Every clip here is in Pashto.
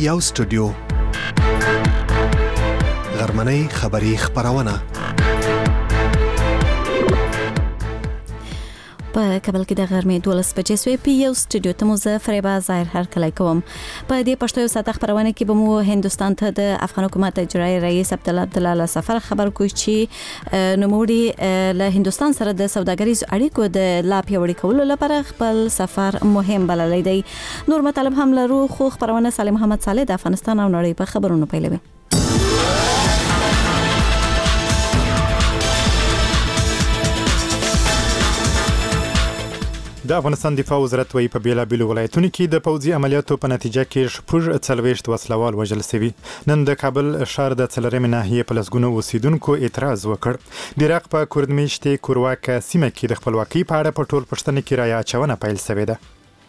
یو سټوډیو غرمنۍ خبری خبرونه په کابل کې د غرمې 12 بجې سوې پی یو سټوډیو ته مو زه فریبا ظاهر هر کله کوم په دې پښتو یو ساعت خبرونه کې به مو هندستان ته د افغان حکومت اجرایی رئیس عبدالله سفر خبر کوي چې نوموړي له هندستان سره د سوداګریز اړیکو د لا پیاوړي کولو لپاره خپل سفر مهم بللی دی. نور مطالب هم لرو خو خبرونه سالم محمد صالح د افغانستان او نړۍ په خبرونو پیلوي. د افغانستان دفاع وزارت وایي په بیلابیلو ولایتونو کې د پوځي عملیاتو په نتیجه کې شپږ څلوېښت وسلوال وژل شوي. نن د کابل ښار د څلورمې ناحیې په لسګونو اوسیدونکو اعتراض وکړ. د عراق په کردمیشتې کورواکه سیمه کې د خپلواکۍ په اړه په ټول پښتنو کې رایه اچونه پیل شوې ده.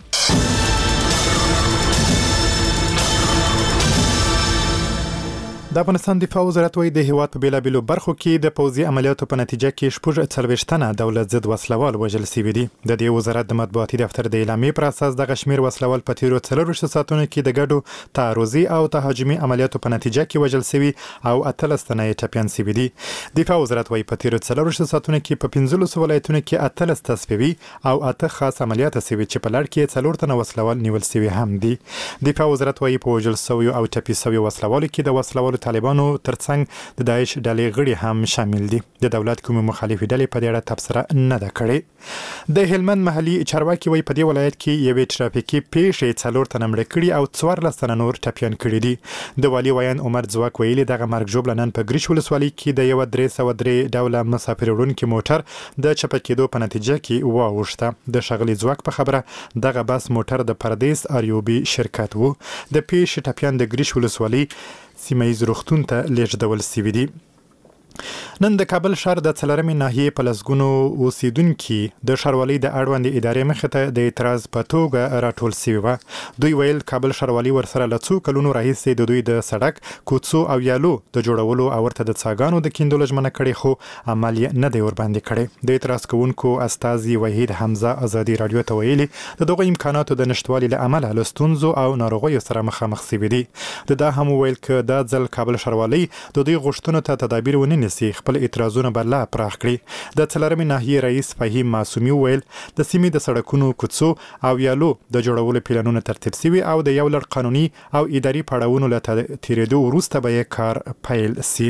د افغانستان دفاع وزارت وایي د هیواد په بیلابیلو برخو کې د پوځي عملیاتو په نتیجه کې شپږ څلوېښت تنه دولت ضد وسلوال وژل شوي دي. د دې وزارت د مطبوعاتي دفتر د اعلامیې پر اساس دغه شمېر وسلوال په تیرو 24 ساعتونو کې د ګډو تعرضي او تهاجمي عملیاتو په نتیجه کې وژل شوي او 18 تنه یې ټپیان شوي دي. دفاع وزارت وایي په تیرو 24 ساعتونو کې په 15 ولایتونو کې 18 تصفیوي او 8 خاص عملیات شوي چې په لړ کې 4 تنه وسلوال نیول شوي هم دي. دفاع وزارت وایي په وژل شویو او ټپي شویو وسلوالو کې د وسلوالو طالبانو ترڅنګ د داعش ډلې غړي هم شامل دي. د دولت کوم مخالفي ډلې په دې اړه تبصره نه ده کړې. د هلمند محلي چارواکي وایي په دې ولایت کې یوې ټرافیکي پیښې 4 تنه مړه کړي او 14 تنه نور ټپیان کړي دي. د والي ویان عمر ځواک ویلي دغه مرګ ژوبله نن په ګریش ولسوالۍ کې د یو 303 ډوله مسافر وړونکي موټر د چپه کېدو په نتیجه کې واوښته. د ښاغلي ځواک په خبره دغه بس موټر د پردیس اریوبي شرکت وو. د پیښې ټپیان د ګریش ولسوالۍ سیمه ییز روغتون ته لیږدول شوي دي. نن د کابل ښار د څلورمې ناحیې په لسګونو اوسیدونکي د ښاروالۍ د اړوندې ادارې مخې ته د اعتراض په توګه راټول شوي وو. دوی ویل کابل ښاروالۍ ورسره له څو کلونو راهیسې د دوی د سړک، کوڅو او یالو د جوړولو او ورته د څاګانو د کیندلو ژمنه کړې خو عمل یې نه دی ورباندې کړی. د اعتراض کوونکو استازي وحید حمزه ازادي رادیو ته ویلي د دغو امکاناتو د نشتوالي له امله له ستونزو او ناروغیو سره مخامخ شوي دي. دا هم ویل که دا ځل کابل ښاروالۍ د دوی غوښتنو ته تدابیر ونیسي خپل اعتراضونه به لا پراخ کړي. د څلورمې ناحیې رئیس فهیم معصومي ویل د سیمې د سړکونو، کوڅو او یالو د جوړولو پلانونه ترتیب شوي او د یو لړ قانوني او اداري پړاوونو له تیرېدو وروسته به یې کار پیل شي.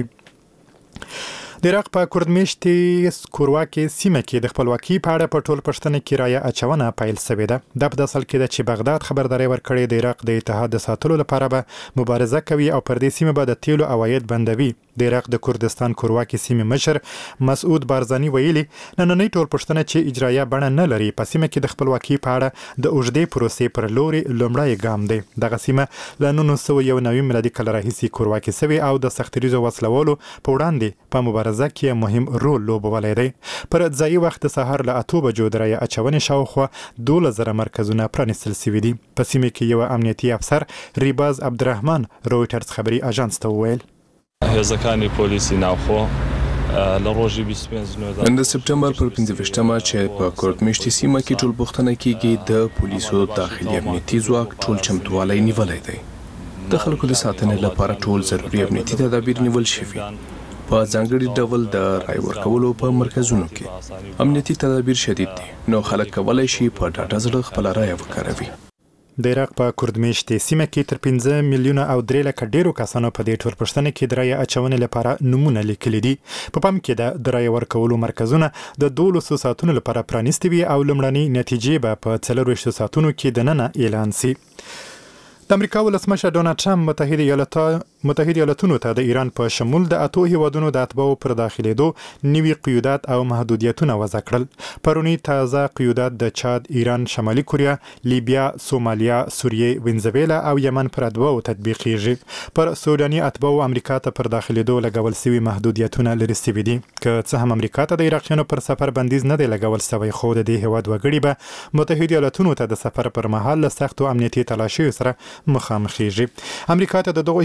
د عراق په کردمیشتې کورواکې سیمه کې د خپلواکۍ په اړه په ټول پښتنو کې رایه اچونه پیل شوې ده. دا په داسې حال کې ده چې بغداد خبرداری ورکړې د عراق د اتحاد د ساتلو لپاره به مبارزه کوي او پر دې سیمه به د تیلو عواید بندوي. د عراق د کردستان کورواکې سیمې مشر مسعود بارزاني ویلي نننۍ ټول پښتنه چې اجرایه بڼه نه لري په سیمه کې د خپلواکۍ په اړه د اوږدې پروسې پر لوري لومړی ګام دی. دغه سیمه له 1991 میلادي کال راهیسې کورواکې شوې او د سختریزو وسلوالو په وړاندې په مبارزه کې مهم رول لوبولی دی. پر ځایي وخت د سهار له 8 بجو د رایه اچونې شاوخوا 12,000 مرکزونه پرانیستل شوي دي. په سیمه کې یو امنیتي افسر ریباز عبدالرحمن رویټرز خبري اژانس ته وویل هێزەکانی پۆلیسی ناوخۆ لە ڕۆژی 25 نن د سپتمبر پر 15مه چې په کورتمیشتي سیمه کې ټول پوښتنه کېږي د پولیسو داخلي امنیتي ځواک ټول چمتووالی نیولی دی. د خلکو د ساتنې لپاره ټول ضروري امنیتي تدابیر نیول شوي. په ځانګړي ډول د رای ورکولو په مرکزونو کې امنیتي تدابیر شدید دي نو خلک کولی شي په ډاډه زړه خپله رایه وکاروي. د عراق په کردمیشتې سیمه کې تر 15 میلیونه او 3 لکه ډیرو کسانو په دې ټول پښتنه کې د رایه اچونې لپاره نمونه لیکلي دي. په پام کې د رایه ورکولو مرکزونه د 12 ساعتونو لپاره پرانیستي وي او لومړنۍ نتیجې به په 24 ساعتونو کې دننه اعلان شي. د امریکا ولسمشر ډونالد ټرمپ متحده ایالاتونو ته د ایران په شمول د 8 هیوادونو د اتباعو پر داخلېدو نوي قیودات او محدودیتونه وضع کړل. پرونی تازه قیودات د چاد، ایران، شمالي کوریا، لیبیا، سومالیا، سوریه، وینزویلا او یمن پر اتباعو تطبیقیږي. پر سوداني اتباعو امریکا ته پر داخلېدو لګول شوي محدودیتونه لرې شوي دي. که څه هم امریکا ته د عراقیانو پر سفر بندیز نه دی لګول شوی خو د دې هیواد وګړي به متحده ایالاتونو ته د سفر پر مهال له سختو امنیتي تلاشیو سره مخامخېږي. امریکا ته د دغو هیوادونو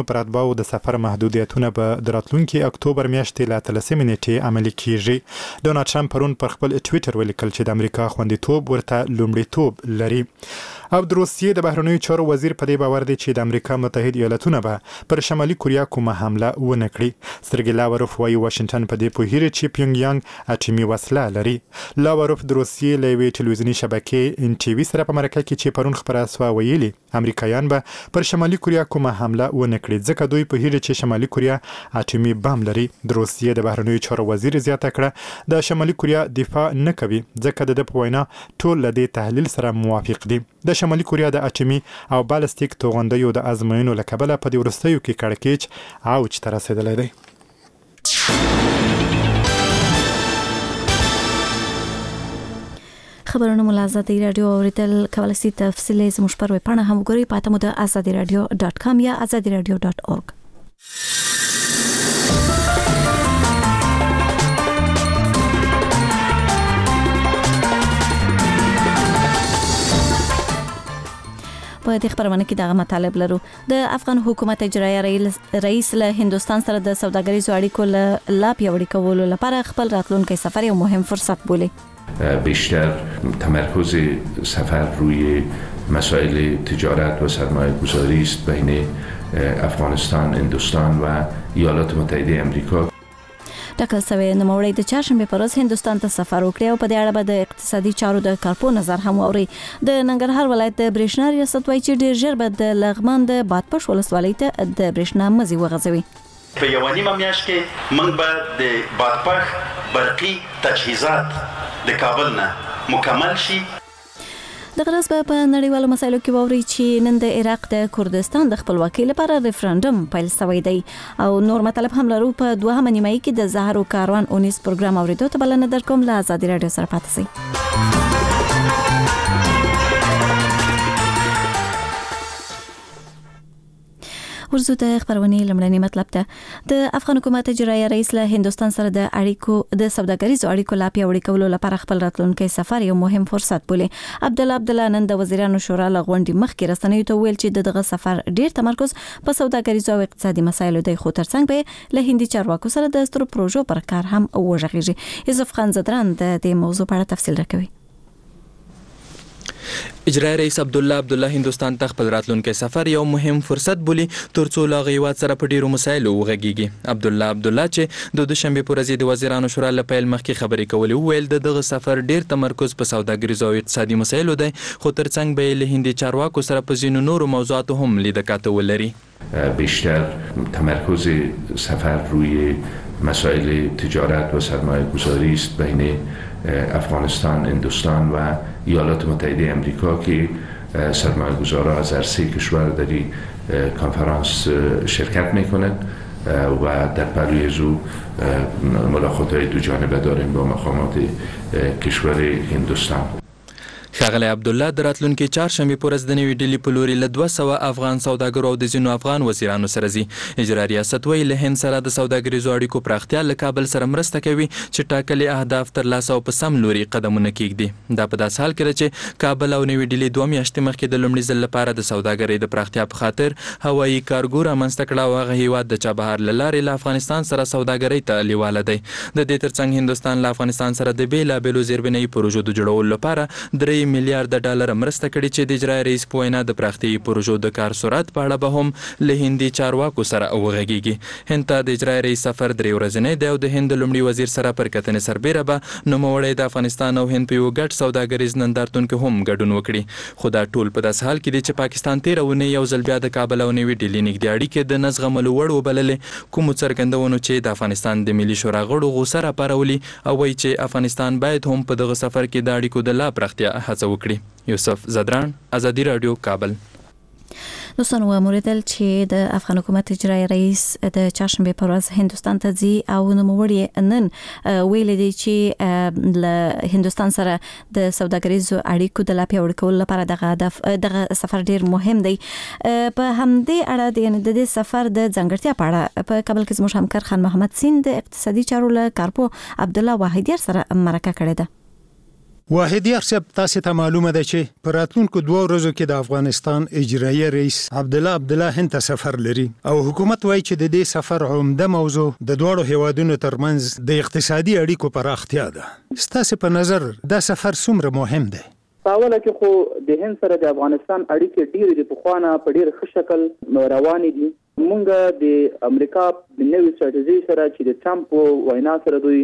پر اتباعو د سفر محدودیتونه به د راتلونکي اکتوبر میاشتې له 13 نیټې عملي کیږي. ډونالد ټرمپ پرون پر خپل ټویټر ولیکل چې د امریکا خوندیتوب ورته لومړیتوب لري. او د روسیې د بهرنیو چارو وزیر په دې باور دی چې د امریکا متحد ایالاتونه به پر شمالي کوریا کومه حمله ونه کړي. سرګی لاوروف وايي واشنگټن په دې پوهیږي چې پیونګ یانګ اټومي وسله لري. لاوروف د روسیې له یوې ټلویزیوني شبکې ان ټي وي سره په مرکه کې چې پرون خبره سوه ویلي امریکایان به پر شمالي کوریا کومه حمله ونه کړي ځکه دوی پوهیږي چې شمالي کوریا اټومي بم لري. د روسیې د بهرنیو چارو وزیر زیاته کړه د شمالي کوریا دفاع نه کوي ځکه د په وینا ټول له دې تحلیل سره موافق دي. د شمالي کوریا د اټومي او بالستیک توغندیو د ازموینو له کبله په دې وروستیو کې کړکېچ اوج ته رسېدلی دی. خبرونه مو له آزادي رادیو اوریدل کولی شئ. تفصیلي زموږ پر ویب پاڼه هم وګورئ. پاته مو د azadiradio.com یا azadiradio.org. په دې خبرونه کې دغه مطالب لرو. د افغان حکومت اجرایي رئیس له هندستان سره د سوداګریزو اړیکو لا پیاوړي کولو لپاره خپل راتلونکي سفر یو مهم فرصت بولي. بیشتر تمرکز سفر روی مسائل تجارت و سرمایه گذاری است بین افغانستان، هندوستان و ایالات متحده امریکا. ټاکل شوی نوموړی د چهارشنبې پر ورځ هندوستان ته سفر وکړي او په دې اړه به د اقتصادي چارو د کارپو نظر هم واوري. د ننګرهار ولایت د برېښنا ریاست وایي چې ډېر ژر به د لغمان د بادپش ولسوالۍ ته د برېښنا مزي وغځوي. په یو نیمه میاشت کې موږ به د بادپش برقي تجهیزات د کابل نه مکمل شي. د غرض په نړیوالو مسایلو کې ووري چې نن د عراق د کردستان د خپلواکۍ لپاره ریفرندوم پیل شوی دی او نور مطلب هم لرو. په دوهمه نیمایي کې د زهرو کاروان 19 پروګرام اوریدو ته بلنه درکوم. له آزادي رادیو سره پاتې شئ. ورزو د خبرونې لمړنی مطلب ته د افغان حکومت اجرایي رئیس له هندستان سره د اړیکو د سوداګریزو اړیکو لا پیاوړي کولو لپاره خپل راتلونکي سفر یو مهم فرصت بولي. عبدالله نن د وزیرانو شورا له غونډې مخکې رسنیو ته ویل چې دغه سفر ډیر تمرکز په سوداګریزو او اقتصادي مسایلو دی خو ترڅنګ به له هندي چارواکو سره د سترو پروژو پر کار هم وژغېږي. یوسف خان زدران د دې موضوع په اړه تفصیل راکوي. اجرایي رئیس عبدالله هندوستان ته خپل راتلونکي سفر یو مهم فرصت بولي ترڅو له هیواد سره په ډیرو مسایلو وغږیږي. عبدالله چې د دوشنبه پر ورځ د وزیرانو شورا له پیل مخکې خبرې کولې ویل دغه سفر ډیر تمرکز په سوداګریزو او اقتصادي مسایلو دی خو ترڅنګ به له هندي چارواکو سره په ځینو نورو موضوعاتو هم لیدکاته ولري. بیشتر تمرکز سفر روی مسائل تجارت و سرمایه گذاری است بین افغانستان، هندوستان و ایالات متحده امریکا که سرمایه گذارا از هر سه کشور در این کنفرانس شرکت میکنند و در پلوی از او ملاقات‌های دو جانبه داریم با مقامات کشور هندوستان. ښاغلی عبدالله د راتلونکي چهارشنبې په ورځ د نوې ډیلي په لوري له 200 افغان سوداګرو او د ځینو افغان وزیرانو سره ځي. اجرایي ریاست وایي له هند سره د سوداګریزو اړیکو پراختیا له کابل سره مرسته کوي چې ټاکلي اهداف ترلاسه او په سم لوري قدمونه کېږدي. دا په داسې حال کې ده چې کابل او نوې ډیلي 2 میاشتې مخکې د لومړي ځل لپاره د سوداګرۍ د پراختیا په خاطر هوایي کارګو رامنځته کړه او هغه هیواد د چابهار له لارې له افغانستان سره سوداګرۍ ته لیواله دی. د دې ترڅنګ هندوستان له افغانستان سره د بېلابېلو زیربنایي پروژو د جوړولو لپاره 3 میلیارډ ډالر مرسته کړې چې د اجرایي رئیس په وینا د پراختیایي پروژو د کار سرعت په اړه به هم له هندي چارواکو سره وغږیږي. هند ته د اجرایي رئیس سفر 3 ورځنی دی او د هند لومړي وزیر سره پر کتنې سربیره به نوموړی د افغانستان او هند په یو ګډ سوداګریز نندارتون کې هم ګډون وکړي. خو دا ټول په داسې حال کې دی چې پاکستان 13 اونۍ یو ځل بیا د کابل او نوې ډیلي نږدې اړیکې د نزغملو وړ وبللې کومو څرګندونو چې د افغانستان د ملي شورا غړو غوسه راپارولي او وایي چې افغانستان باید هم په دغه سفر کې د اړیکو د لا پراختیا هڅه وکړي. یوسف زدران، آزادی رادیو، کابل. دوستانو موریدل چې د افغان حکومت اجرایي رئیس د چهارشنبه پر ورځ هندوستان ته ځي او نوموړی نن ویل دی چې له هندوستان سره د سوداګریزو اړیکو د لا پیاوړي کولو لپاره دغه سفر ډیر مهم دی. په همدې اړه د دې سفر د ځانګړتیا په اړه په کابل کې زموږ همکار خان محمد سین د اقتصادي چارو له کارپو عبدالله واحدیار سره مرکه کړې ده. واحدیار صاحب تاسو ته معلومه ده چې په راتلونکو 2 ورځو کې د افغانستان اجرایي رئیس عبدالله هند ته سفر لري او حکومت وایي چې د دې سفر عمده موضوع د دوه هیوادونو ترمنځ د اقتصادي اړیکو پراختیا ده. ستاسو په نظر دا سفر څومره مهم دی؟ پاوله کې خو د هند سره د افغانستان اړیکې ډېرې د پخوانه په ډېر ښه شکل روانې دي. مونږ د امریکا د نوې استراتیژي سره چې د ټرمپ وینا سره دوی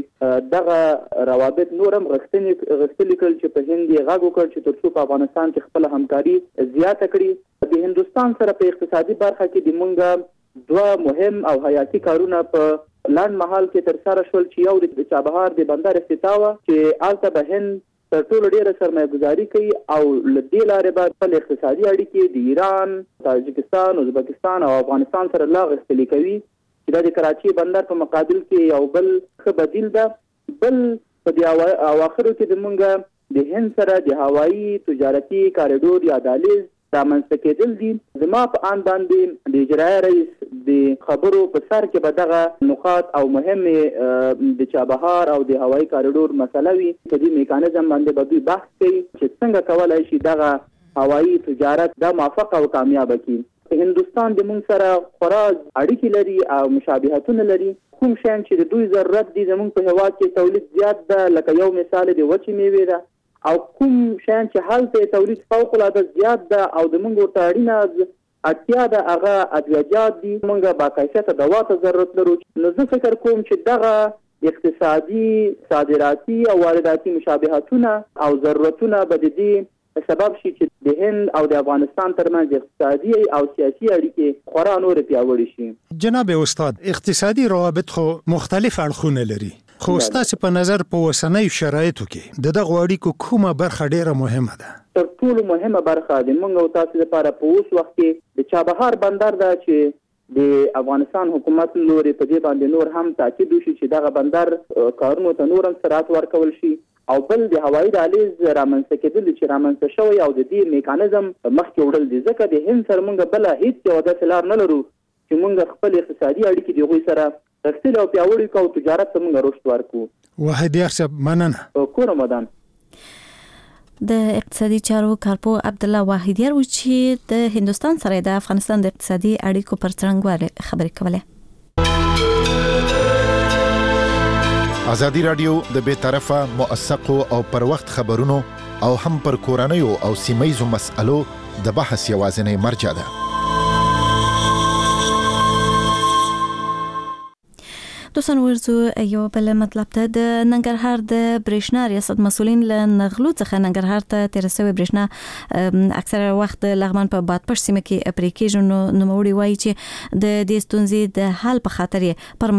دغه روابط نورم غښتلي کړل چې په هند یې غږ وکړ چې ترڅو په افغانستان کې خپل همکاري زیاته کړي. د هندوستان سره په اقتصادي برخه کې د مونږ 2 مهم او حیاتي کارونه په لاند محل کې ترسره شول چې یو د چابهار د بندر افتتاح و چې البته به هند تر ټولو ډیره سرمایه‌ګذاري کوي او لدې لارې بعد خپل اقتصادي اړیکې د ایران، تاجکستان، ازبکستان او افغانستان سره لا غښتلي کوي چې د کراچي بندر په مقابل کې یو بل ښه بدیل ده. بل په دې اواخرو کې د مونږ د هند سره د هوایي تجارتي کاریډور یا دهلیز رامنځته کېدل دي. زما په آن باندې د اجرایي رئیس د خبرو په سر کې به دغه نقاط او مهمې د چابهار او د هوایي کاریډور مسله وي. په دې میکانیزم باندې به دوی بحث کوي چې څنګه کولای شي دغه هوایي تجارت دا موفق او کامیاب کړي. هندوستان د مونږ سره خورا اړیکې لري او مشابهتونه لري. کوم شیان چې د دوی ضرورت دي زموږ په هېواد کې تولید زیات ده، لکه یو مثال د وچې میوې ده، او کوم شیان چې هلته تولید فوق العاده زیات ده او د مونږ ورته اړینه اړتیا ده هغه ادویجات دي. مونږ با کیفیته دوا ته ضرورت لرو. نو زه فکر کوم چې دغه اقتصادي، صادراتي او وارداتي مشابهتونه او ضرورتونه به د دې سبب شي چې د هند او د افغانستان ترمنځ اقتصادي او سیاسي اړیکې خورا نور پیاوړې شي. جناب استاد، اقتصادي روابط خو مختلف اړخونه لري، خو ستاسو په نظر په اوسنیو شرایطو کې د دغه اړیکو کومه برخه ډیره مهمه ده؟ تر ټولو مهمه برخه د مونږ او تاسو لپاره په اوس وخت کې د چابهار بندر ده چې د افغانستان حکومت لوري په دې باندې نور هم تاکید وشي چې دغه بندر کارونو ته نور هم سرعت ورکول شي. او بل د هوایي دهلیز رامنځته کېدل چې رامنځته شوی او د دې میکانیزم مخکې وړل دي، ځکه د هند سره مونږ بله هیڅ یوه داسې لار نه لرو چې مونږ خپل اقتصادي اړیکې د هغوی سره غښتلي او پیاوړي کړو او تجارت ته مونږ رشد ورکړو. واحدیار صاحب مننه. کور مدان. د اقتصادي چارو کارپو عبدالله واحدیار و چې د هندوستان سره د افغانستان د اقتصادي اړیکو پر څرنګوالي خبرې کوله. ازادي رادیو د بې طرفه موثقو او پر وخت خبرونو او هم پر کورنیو او سیمه‌یزو مسألو د بحث یوازینی مرجع ده. دوستان ورزو یو بل مطلب ته د ننګرهار د برېښنا ریاست مسولین له نغلو څخه ننګرهار ته تیرسوي برېښنا اکثره وخت لغمان په بادپش سیمه کې اپریکیشن نوموړي وایي چې د دې ستونزې د حل په خاطر پر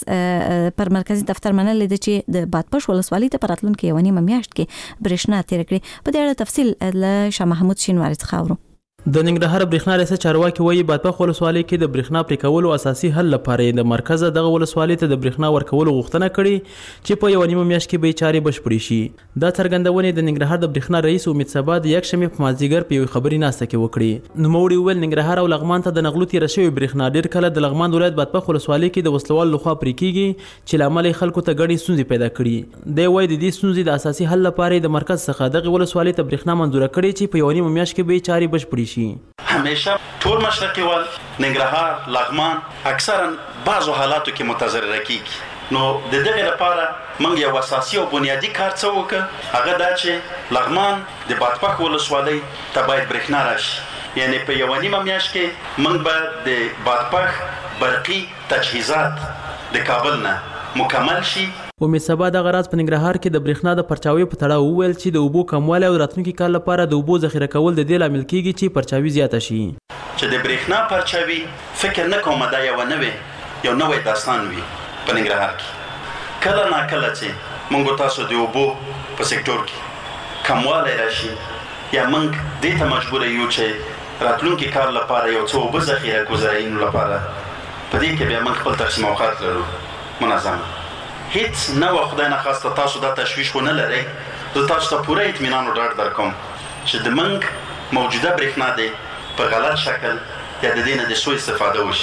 مرکزی دفتر منل دي چې د بادپش ولسوالۍ ته پراتلونکو یو نیمه میاشت کې برېښنا تیر کړي. په دې اړه تفصیل له شاه محمود شینواری څخه اورو. د ننګرهار برېښنا ریاست چارواکي وایي بادپخ ولسوالۍ کې د برېښنا پرې کولو اساسي حل لپاره د مرکز دغه ولسوالۍ ته د برېښنا ورکولو غوښتنه کړې چې په یو نیمه میاشت کې به چارې بشپړې شي. دا څرګندونې د ننګرهار د برېښنا رئیس امید سبا د یکشنبې په مازدیګر په یو خبري ناسته کې وکړې. نوموړي وویل ننګرهار او لغمان ته د نغلو تیر شوی برېښنا ډېر کله د لغمان ولایت بادپخ ولسوالۍ کې د وسلوال لخوا پرې کیږي چې لامل خلکو ته ګڼې ستونزې پیدا کړي. دی وایي د دې ستونزې د اساسي حل لپاره د مرکز څخه دغه ولسوالۍ ته برېښنا منظوره کړې چې په یو نیمه میاشت کې به چارې بشپړې شي. همیشه ټول مشرقي ول ننګرهار، لغمان اکثرا بعضو حالاتو کې متضرره کیږي. نو د دغه لپاره موږ یو اساسي او بنیادی کار څه وکړ، هغه دا چې لغمان د بادپخ ولسوالۍ ته باید برېښنا راشي. یعنی په یو نیمه میاشت کې موږ به د بادپخ برقي تجهیزات د کابل نه مکمل شي. امید سبا د غراز په ننګرهار کې د برېښنا د پرچاوي په تړاو وویل چې د اوبو کموالی او راتلونکي کال لپاره د اوبو ذخیره کول د دې لامل کیږي چې پرچاوي زیاته شي. چې د برېښنا پرچاوي فکر نه کوم دا یو نوې داستان وي په ننګرهار کې. کله نا کله چې موږ تاسو د اوبو په سکتور کې کموالی راشي یا موږ دې ته مجبور یو چې راتلونکي کال لپاره یو څو اوبه ذخیره کړو زراعینو لپاره، په دې کې بیا موږ خپل تقسیم اوقات لرو منظم. هیڅ نو خدای نه خواسته تاسو دا تشویش ونه لرئ. زه تاسو ته پوره اطمینان او ډاډ درکوم چې د موږ موجوده برېښنا دی په غلط شکل یا د دې نه د سوء استفاده وشي.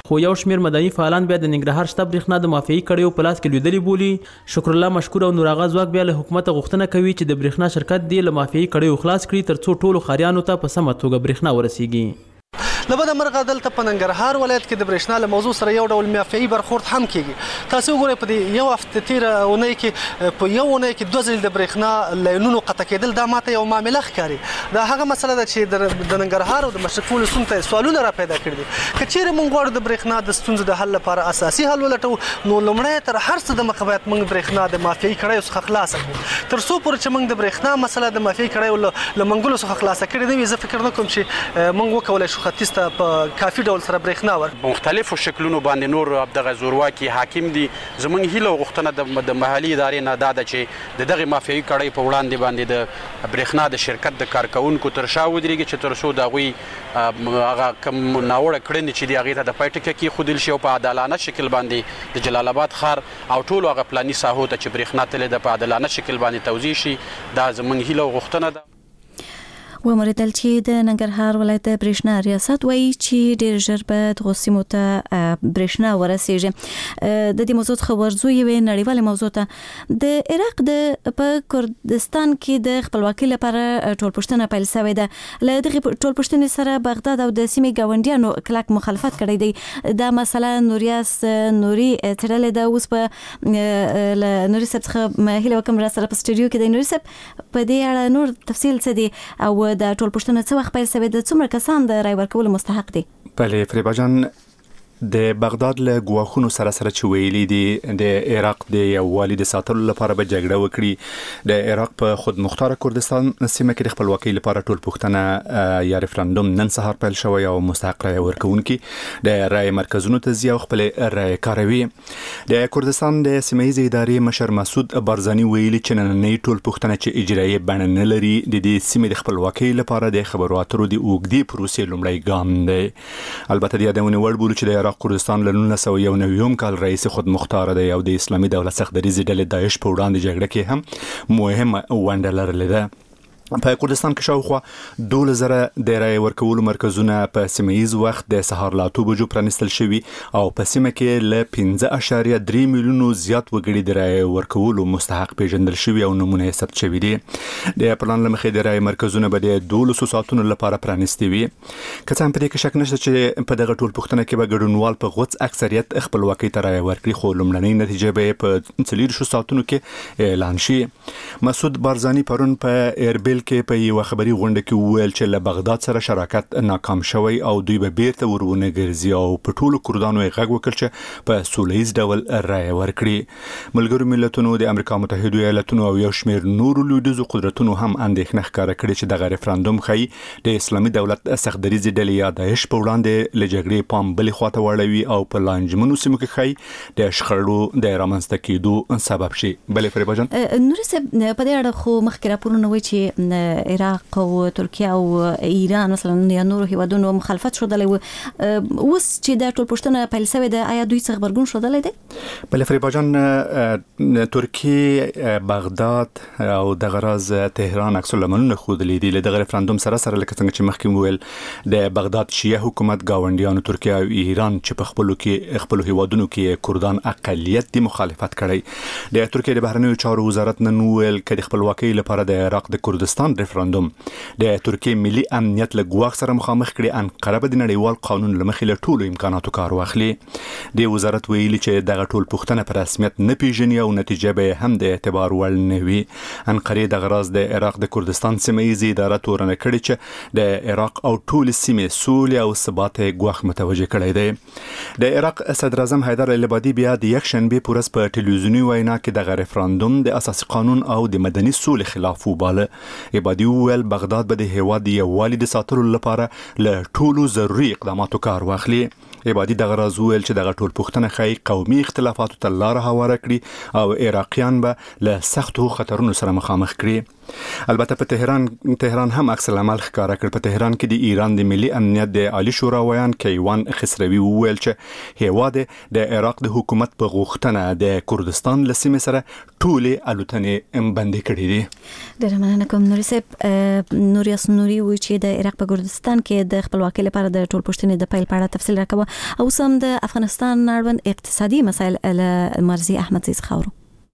خو یو شمیر مدني فعالان بیا د ننګرهار شته برېښنا د مافیایي کړیو په لاس کې لویدلې بولي. شکر الله مشکور او نور آغا ځواک بیا له حکومت غوښتنه کوي چې د برېښنا شرکت دی له مافیایي کړیو خلاص کړي ترڅو ټولو ښاریانو ته په سمه توګه برېښنا ورسیږي. له بده مرغه دلته په ننګرهار ولایت کې د برېښنا له موضوع سره یو ډول مافیایي برخورد هم کیږي. تاسو وګورئ په دې یو هفته تیره اونۍ کې په یو اونۍ کې 2 ځلې د برېښنا لاینونو قطع کېدل، دا ماته یو معامله ښکاري. دا هغه مسله ده چې د ننګرهار او د مشرق ولسونو ته سوالونه را پیدا کړي دي. که چیرې موږ غواړو د برېښنا د ستونزو د حل لپاره اساسي حل ولټو، نو لومړی تر هر څه دمخه باید موږ برېښنا د مافیایي کړیو څخه خلاصه کړو. تر څو پورې چې موږ د برېښنا مسله د مافیایي کړیو له منګولو څخه خلاصه کړې نه وي، زه فکر نه کوم چې موږ وکولی شو ختیځ ته په کافي ډول سره برېښنا ورکړو. مختلفو شکلونو باندې نور دغه زورواکي حاکم دي. زموږ هیله او غوښتنه د محلي ادارې نه دا ده چې د دغې مافیایي کړۍ په وړاندې باندې د برېښنا د شرکت د کارکوونکو تر شا ودرېږي چې تر څو د هغوی هغه کوم ناوړه کړنې چې دي هغې ته د پای ټکی کېښودل شي او په عادلانه شکل باندې د جلال آباد ښار او ټولو هغه پلاني ساحو ته چې برېښنا تللې ده په عادلانه شکل باندې توزیع شي. دا زموږ هیله او غوښتنه ده. وموریدل چې د ننګرهار ولایت د برېښنا ریاست وایي چې ډېر ژر به دغو سیمو ته برېښنا ورسیږي. د دې موضوع څخه ورځو یوې نړیوالې موضوع ته. د عراق په کردستان کې د خپلواکۍ لپاره ټولپوښتنه پیل شوې ده. له دغې ټولپوښتنې سره بغداد او د سیمې ګاونډیانو کلک مخالفت کړی دی. دا مسله نوریاس نوري تړلې ده. اوس په نوري صاحب څخه هیله وکړم را سره په سټوډیو کې د نوري صاحب په دې اړه نور تفصیل څه دی او د ټولپوښتنه څه وخت پیل شوې ده، څومره کسان د رای ورکولو مستحق دي؟ بله فریبا جان، د بغداد له ګواښونو سره چې ویلي دي د عراق د یووالي د ساتلو لپاره به جګړه وکړي. د عراق په خود مختاره کردستان سیمه کې د خپلواکۍ لپاره ټولپوښتنه یا ریفرندوم نن سهار پیل شوی او مستحق رای ورکوونکي د رای مرکزونو ته ځي او خپل رای کاروي. د کردستان د سیمه‌ییزې ادارې مشر مسعود بارزاني ویلي چې نننۍ ټولپوښتنه چې اجرایي بڼه نه لري د دې سیمې د خپلواکۍ لپاره د خبرو اترو د اوږدې پروسې لومړی ګام دی. البته د یادونې وړ بولو چې د عراق کردستان له 1991 کال رئیس خود مختار دی او د اسلامي دولت څخه دریځ ډلې داعش په وړاندې جګړه کې هم مهمه ونډه لرلې ده. په کردستان کې شاوخوا 12,000 د رای ورکولو مرکزونه په سیمه‌ییز وخت د سهار له 8 بجو پرانیستل شوي او په سیمه کې له 15.3 میلیونو زیات وګړي د رای ورکولو مستحق پیژندل شوي او نمونه یې ثبت شوي دي. د پلان له مخې د رای مرکزونه به د 12 ساعتونو لپاره پرانیستي وي. که څه هم په دې کې شک نشته چې په دغه ټولپوښتنه کې به ګډونوال په غوڅ اکثریت خپلواکۍ ته رای ورکړي، خو لومړنۍ نتیجه به په 4 ساعتونو کې اعلان شي. مسعود بارزاني پرون په اربیل کې په یو خبري غونډه کې وویل چې له بغداد سره شراکت ناکام شوی او دوی به بیرته ورونه ګرځي او په ټولو کردانو یې غږ وکړ چې په سولهییز ډول رای ورکړي. ملګرو ملتونو، د امریکا متحده ایالاتونو او یو شمېر نورو لویدیځو قدرتونو هم اندېښنه ښکاره کړې چې دغه ریفرندوم ښایي د اسلامي دولت سختدریځې ډلې یا داعش په وړاندې له جګړې پام بلې خواته واړوي او په لانجمنو سیمو کې ښایي د شخړو د رامنځته کېدو سبب شي. بلې فریبا جان، نوري صاحب په دې اړه خو مخکې راپورونه وایي چې عراق او ترکیه او ایران مثلا یا نورو هیوادونو مخالفت شودلې و. اوس چې د ټولپوښتنه پیل شوې ده، آیا دوی څه خبرګون شودلې ده؟ بله فریبا جان، ترکیه، بغداد او د غراز تهران عکس العملونه ښودلي دي. له دغه ریفرندوم سره لکه څنګه چې مخکې وویل د بغداد شیعه حکومت ګاونډیانو ترکیه او ایران چې په خپلو هیوادونو کې کردان اقلیت دي مخالفت کړی. د ترکیه د بهرنیو چارو وزارت نن وویل چې د خپلواکۍ لپاره د عراق د کردستان ریفرندوم د ترکیه ملي امنیت له ګواښ سره مخامخ کړي. انقره به د نړیوال قانون له مخې له ټولو امکاناتو کار واخلي. د وزارت ویلي چې دغه ټولپوښتنه په رسمیت نه پیژني او نتیجه به هم د اعتبار وړ نه وي. انقرې د غراز د عراق د کردستان سیمه‌ییزې اداره تورنه کړې چې د عراق او ټول سیمې سولې او ثبات ګواښ متوجه کړی دی. د عراق صدر اعظم حیدر العبادي بیا د یکشنبه پورس په ټلویزیوني وینا کې دغه ریفرندوم د اساسي قانون او د مدني سولې خلاف وباله. عبادي وویل بغداد به د هیواد د یووالي د ساتلو لپاره له ټولو ضروري اقداماتو کار واخلي. عبادي دغه راز وویل چې دغه ټولپوښتنه ښایي قومي اختلافاتو ته لاره هواره کړي او عراقیان به له سختو خطرونو سره مخامخ کړي. البته په تهران هم عکس العمل ښکارا کړ. په تهران کې د ایران د ملي امنیت د عالی شورا ویان کیوان خسروی وویل چې هیواد د عراق د حکومت په غوښتنه د کردستان له سیمې سره ټولې الوتنې بندې کړې دي. ډېره مننه کوم نوري صاحب. نوریاس نوري وایي چې د عراق په کردستان کې د خپلواکۍ لپاره د ټول پوښتنې د پیل په اړه تفصیل راکوه او سم د افغانستان اړوند اقتصادي مسایل له مرزي احمد عزیز خاورو.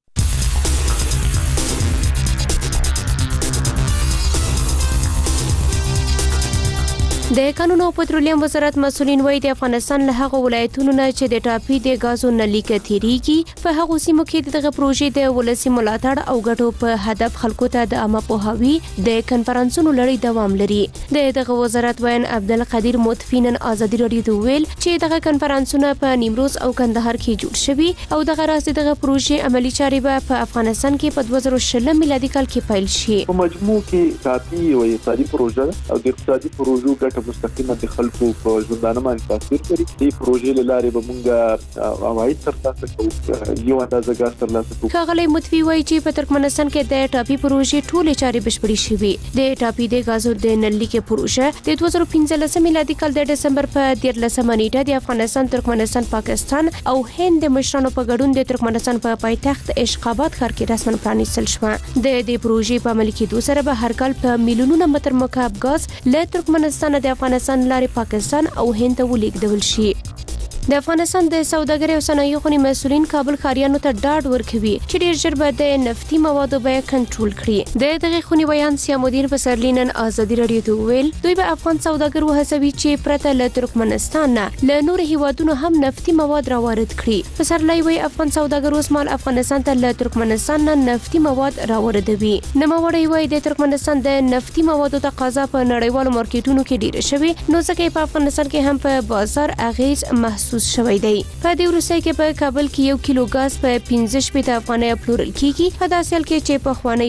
د قانون او پټرولیم وزارت مسولین وایي د افغانستان له هغو ولایتونو نه چې د ټاپي د غازو نه لیک تیریږي په هغو سیمو کې دغه پروژې د ولسي ملاتړ او ګټو په هدف خلکو ته د عامه پوهاوي د کنفرانسونو لړۍ دوام لري. دغه وزارت وین عبدالقدیر متفینن ازادي رادیو ته ویل چې دغه کنفرانسونه په نیمروز او کندهار کې جوړ شوي او دغه راز دغه پروژې عملی چارې به په افغانستان کې په 2020 میلادي کال کې پیل شي. په مجموع کې ټاپي یو اقتصادي پروژه او د اقتصادي پروژو ګټه مستقیمه د خلکو په ژوندانه باندې تاثیر کوي. دې پروژې له لارې به موږ عواید ترلاسه کوو، یو اندازه ګاز ترلاسه کوو. ښاغلی متفي وایي چې په ترکمنستان کې د ټاپي پروژې ټولې چارې بشپړې شوې. د ټاپي د غازو د نلیکې پروژه د 2015 میلادي کال د ډسمبر په 13 نیټه د افغانستان، ترکمنستان، پاکستان او هند د مشرانو په ګډون د ترکمنستان په پایتخت اشخاباد ښار کې رسماً پرانیستل شوه. د دې پروژې په عملي کېدو سره به هر کال په میلیونونو متر مکعب غاز له ترکمنستان د افغانستان لارې پاکستان او هند ته ولیږدول شي. د افغانستان د سوداګرۍ او صنایعو خونې مسولین کابل ښاریانو ته ډاډ ورکوي چې ډېر ژر به د نفتي موادو بیه کنټرول کړي. د دغې خونې ویان سیامالدین پسرلي نن ازادي رادیو ته وویل دوی به افغان سوداګر وهڅوي چې پرته له ترکمنستان نه له نورو هیوادونو هم نفتي مواد راوارد کړي. پسرلی وایي افغان سوداګر اوس مهال افغانستان ته له ترکمنستان نه نفتي مواد راوردوي. نوموړی وایي د ترکمنستان د نفتي موادو تقاضا په نړیوالو مارکیټونو کې ډېره شوې، نو ځکه په افغانستان کې هم په بازار اغیز محسوس شوی دی. په دې وروستۍ کې په کابل کې 1 کیلو غاز په 15 افغانۍ پلورل کیږي، په داسې حال کې چې پخوانۍ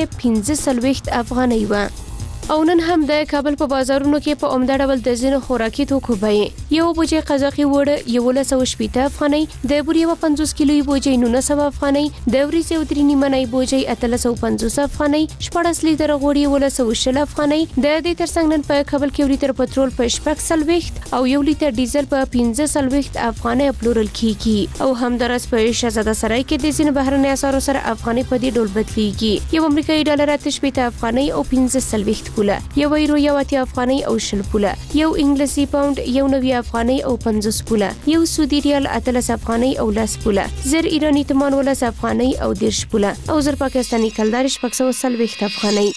بیه 15 افغانۍ وه. او نن هم د کابل په بازارونو کې په عمده ډول د ځینو خوراکي توکو بیې یو بوجۍ قزاقي وړه 1160 افغانۍ، د بوري 50 کیلویي بوجۍ 900 افغانۍ، د وریځې او درې نیمنۍ بوجۍ 850 افغانۍ، 14 لیتره غوړي 1120 افغانۍ. د دې ترڅنګ نن په کابل کې 1 لیتر پټرول په 40 او 1 لیتر ډیزل په 15 افغانۍ پلورل کیږي. او همدارس په شهزاده سرای کې د ځینو بهرنۍ اسعارو سره افغانۍ په دې ډول بدلیږي. یو امریکایي ډالر 8 افغانۍ او 15 پوله، یو یورو 80 افغانۍ او 10 پوله، یو انګلیسي پاوند 90 افغانۍ او 50 پوله، یو سعودي ریال 13 افغانۍ او 10 پوله، زر ایرانی تومان 10 افغانۍ او 10 پوله، او زر پاکستاني کلدار 640 افغانۍ.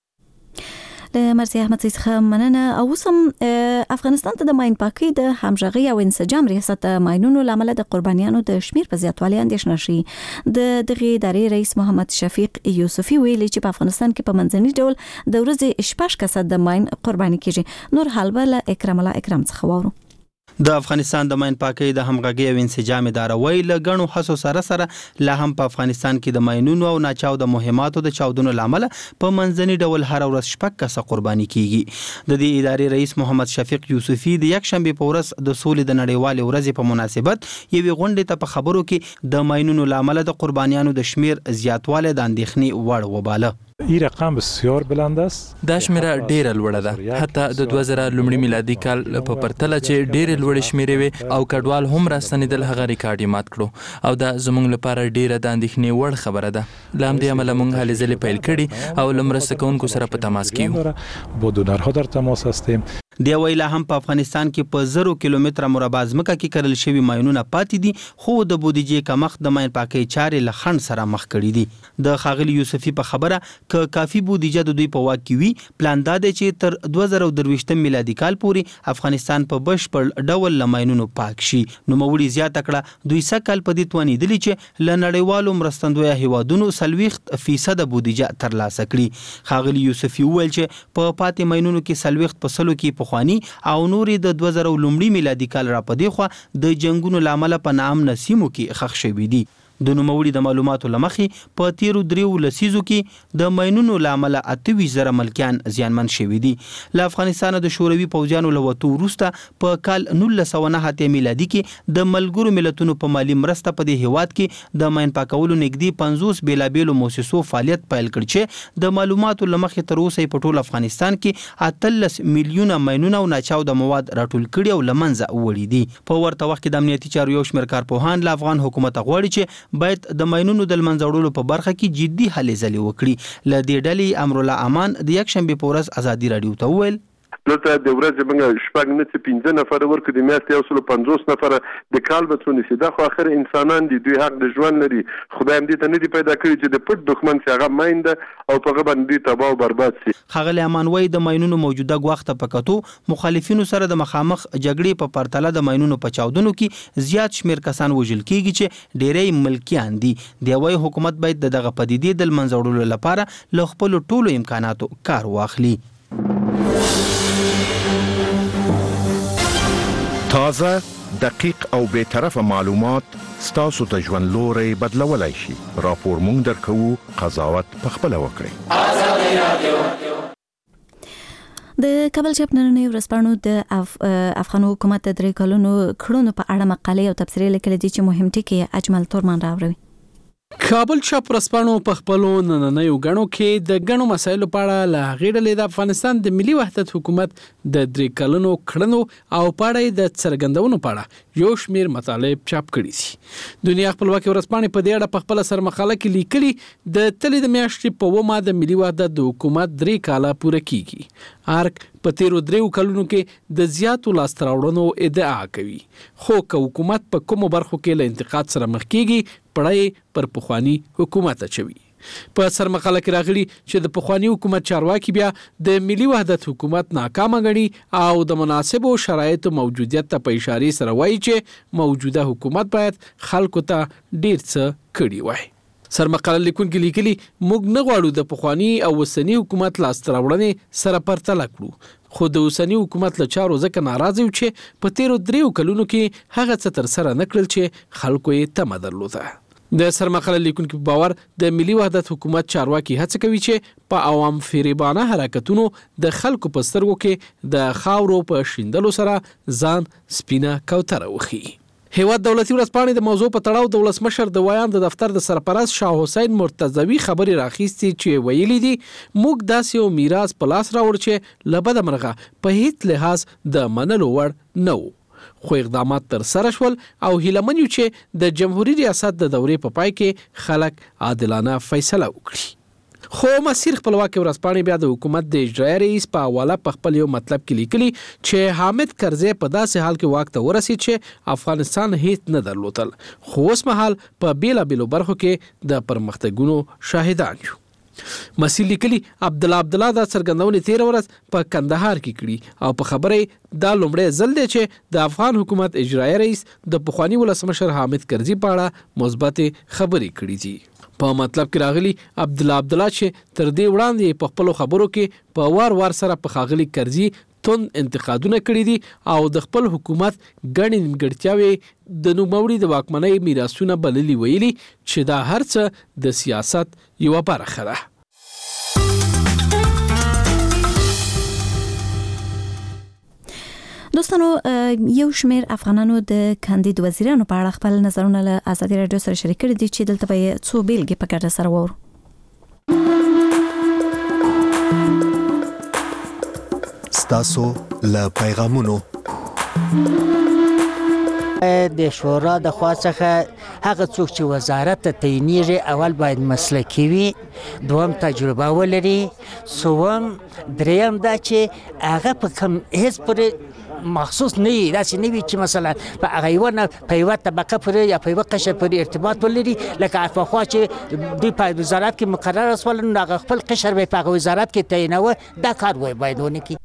د مرزي احمد عزیز څخه مننه. او سم افغانستان ته د ماین پاکي د همغږي او انسجام ریاست ماینونو لامل د قربانیانو د شمیر په زیاتوالي اندېښنه شي. د دغه ادارې رئیس محمد شفیق یوسفي ویلي چې په افغانستان کې په منځني ډول د ورځې 6 کسه د ماین قرباني کیږي. نور حال بل اکرام الله اکرام څخه وورو. د افغانستان د ماین پاکۍ د همغږۍ او انسجام اداره وایي له ګڼو هڅو سره لا هم په افغانستان کې د ماینونو او ناچاو د مهماتو د چاودنو لامل په منځني ډول هر ورځ 6 کسه قرباني کیږي. د دې ادارې رئیس محمد شفیق یوسفي د یک شنبه په ورځ د سولې د نړیوالې ورځې په مناسبت یوې غونډې ته په خبرو کې د ماینونو لامل د قربانیانو د شمیر زیاتوالی د اندېښنې وړ وباله. این رقم بسیار بلند است. دا شمیره ډیره لوړه ده، حتی د 2000 لومړي میلادي کال په پرتله چې ډیره لوړې شمیرې وي او کډوال هم راستنیدل هغه ریکارډ مات کړو او دا زموږ لپاره ډیره د اندېښنې وړ خبره ده. لام دې عمل موږ هلې ځلې پیل کړي او لمرسته کوونکو سره په تماس کې با دونرها در تماس هستیم. دی ویلا هم په افغانستان کې په 0 کیلومتره مربع ځمکه کې کرل شوی ماینونه پاتې دي، خو د بودیجې کمښت د ماین پاکۍ چارې له خنډ سره مخ کړي دي. د خاغلی یوسفي په خبره ک کافي بودیجه د دوی په واک کې وي، پلان دا دی چې تر 2023 میلادي کال پورې افغانستان په بشپړ ډول له ماینونو پاک شي. نو موړي زیاته کړه دوی سکل په دې توانیدلی چې له نړیوالو مرستندویه هیوادونو 40% بودیجه ترلاسه کړي. خاغلی یوسفي وویل چې په پاتې ماینونو کې 40% کې پخوانی او نورې د 2000 لومړي میلادي کال را پدې خو د جنگونو لامل په نام نسیمو کې خښ شوې دي. د نوموړي د معلوماتو لمخې په تیرو 3 لسیزو کې د ماینونو لامل 28,000 ملکیان زیانمن شوي دي. له افغانستان د شوروي پوځیانو له وتو وروسته په کال 1909 میلادي کې د ملګرو ملتونو په مالی مرسته په دې هیواد کې د ماین پاکولو نږدې 50 بیلابیلو مؤسسو فعالیت پیل کړ چې د معلوماتو لمخې تر اوسه په ټول افغانستان کې 18 میلیونه ماینونه او ناچاوده مواد راټول کړي او لمنځه وړي دي. په ورته وخت کې د امنیتي چارو یو شمېر کارپوهان له افغان حکومت غواړي چې باید د ماینونو د لمنځه وړلو په برخه کې جدي هلې ځلې وکړي. له دې ډلې امرالله امان د یکشنبې په ورځ ازادي راډیو ته وویل دلته د ورځې موږ شپږ نه څه 15 نفر ورکړو د میاشتې 150 نفر د کال به څو نشي دا خو اخر انسانان دي دوی حق د ژوند لري خدای هم دې ته نه دی پیدا کړی چې د پټ دښمن چې هغه ماینده او په هغه باندې تباہ او برباد شي. ښاغلی امان وایي د ماینونو موجوده ګواښ ته په کتو مخالفینو سره د مخامخ جګړې په پرتله د ماینونو په چاودنو کې زیات شمیر کسان وژل کیږي چې ډېری ملکیان دي. دی وايي حکومت باید دغه پدیدې د لمنځه وړلو لپاره له خپلو ټولو امکاناتو کار واخلي. تازه، دقیق او بے طرفه معلومات ستاسو ته ژوند لوري بدلولای شي. راپور مونږ درکوو، قضاوت پخپله وکړئ. د کابل چاپ نننۍ ورځپاڼو د افغان حکومت د 3 کلونو کړنو په اړه مقالې او تبصرې لیکلې دي چې مهم ټکي اجمل تورمان راوړي. کابل چاپ ورځپاڼو په خپلو نننیو غړو کې د غنو مسایلو په اړه له غیډلې د افغانستان د ملي وحدت حکومت د 3 کلونو کړنو او پاړې د څرګندونو په اړه یو شمیر مطالب چاپ کړي دي. دنیا خپلواکي ورځپاڼې په دې اړه په خپل سر مقاله کې لیکلي د تلې د میاشتې په ومه د ملي وحدت د حکومت 3 کاله پوره کیږي. ارک په تیرو 3 کلونو کې د زیاتو لاسته راوړنو ادعا کوي، خو که حکومت په کومو برخو کې له انتقاد سره مخ کیږي پړای پر پخوانی حکومت اچوي. په سر مقاله کې راغلي چې د پخوانی حکومت چارواکي بیا د ملي وحدت حکومت ناکامه غړي او د مناسبو شرایطو موجودیت ته په اشاره سره وایي چې موجوده حکومت باید خلکو ته ډیر څه کړي وای. سر مقاله لیکونکي لیکلي موږ نه غواړو د پخوانی او وسنی حکومت لاسته راوړنې سره پرتله کړو، خو د اوسنی حکومت له چارو ځکه ناراضه یو چې په تیرو 3 کلونو کې هغه څه تر سره نه کړل چې خلکو یې تمه درلوده. د سر مقاله لیکونکي په باور د ملي وحدت حکومت چارواکي هڅه کوي چې په عوام فریبانه حرکتونو د خلکو په سترګو کې د خاورو په شیندلو سره ځان سپینه کوتره وخی. هیواد دولتي ورځپاڼې د موضوع په تړاو د ولسمشر د ویان د دفتر د سرپرست شاه حسین مرتضوي خبرې راخیستې چې ویلي دي موږ داسې یو میراث په لاس راوړ چې له بده مرغه په هیڅ لحاظ د منلو وړ نه و، خو اقدامات تر سره شول او هیله من یو چې د جمهوریت ریاست د دورې په پای کې خلک عادلانه فیصله وکړي. خو مسیر خپلواکي ورځپاڼې بیا د حکومت د اجرایي رئیس په حواله په خپل یو مطلب کې لیکلي چې حامد کرزی په داسې حال کې واک ته ورسید چې افغانستان هیڅ نه درلودل، خو اوس مهال په بیلابیلو برخو کې د پرمختګونو شاهدان یو. مسیر لیکلي عبدالله دا څرګندونې 13 ورځ په کندهار کې کړي او په خبره دا لومړی ځل دی چې د افغان حکومت اجرایي رئیس د پخوانی ولسمشر حامد کرزي په اړه مثبت خبرې کړي دي. په مطلب کې راغلي عبدالله چې تر دې وړاندې په خپل خبرو کې په وار سره په خاغلی کرزي تند انتقادونه کړي دي او د خپل حکومت ګڼې نیمګړتیاوې د نوموړي د واکمنۍ میراثونه بللي ویلي چې دا هر څه د سیاست یوه برخه ده. دوستانو یو شمیر افغانانو د کاندید وزیرانو په اړه خپل نظرونه له ازادي راډیو سره شریک کړي دي چې دلته به څو بیلګې په ګډه سره وورو. ستاسو له پیغامونو د شورا د خوا څخه هغه څوک چې وزارت ته تعینیږي اول باید مسلکي وي، دوم تجربه ولري، څوم دریم دا چې هغه په کوم هیڅ پورې مخصوص نه وي، داسې نه وي چې مثلا په هغه یوه طبقه پورې یا په یوه قشر پورې ارتباط ولري، لکه پخوا چې دوی په وزارت کې مقرر شول نو هغه خپل قشر به په هغه وزارت کې تعینوه، دا کار باید ونه کړي.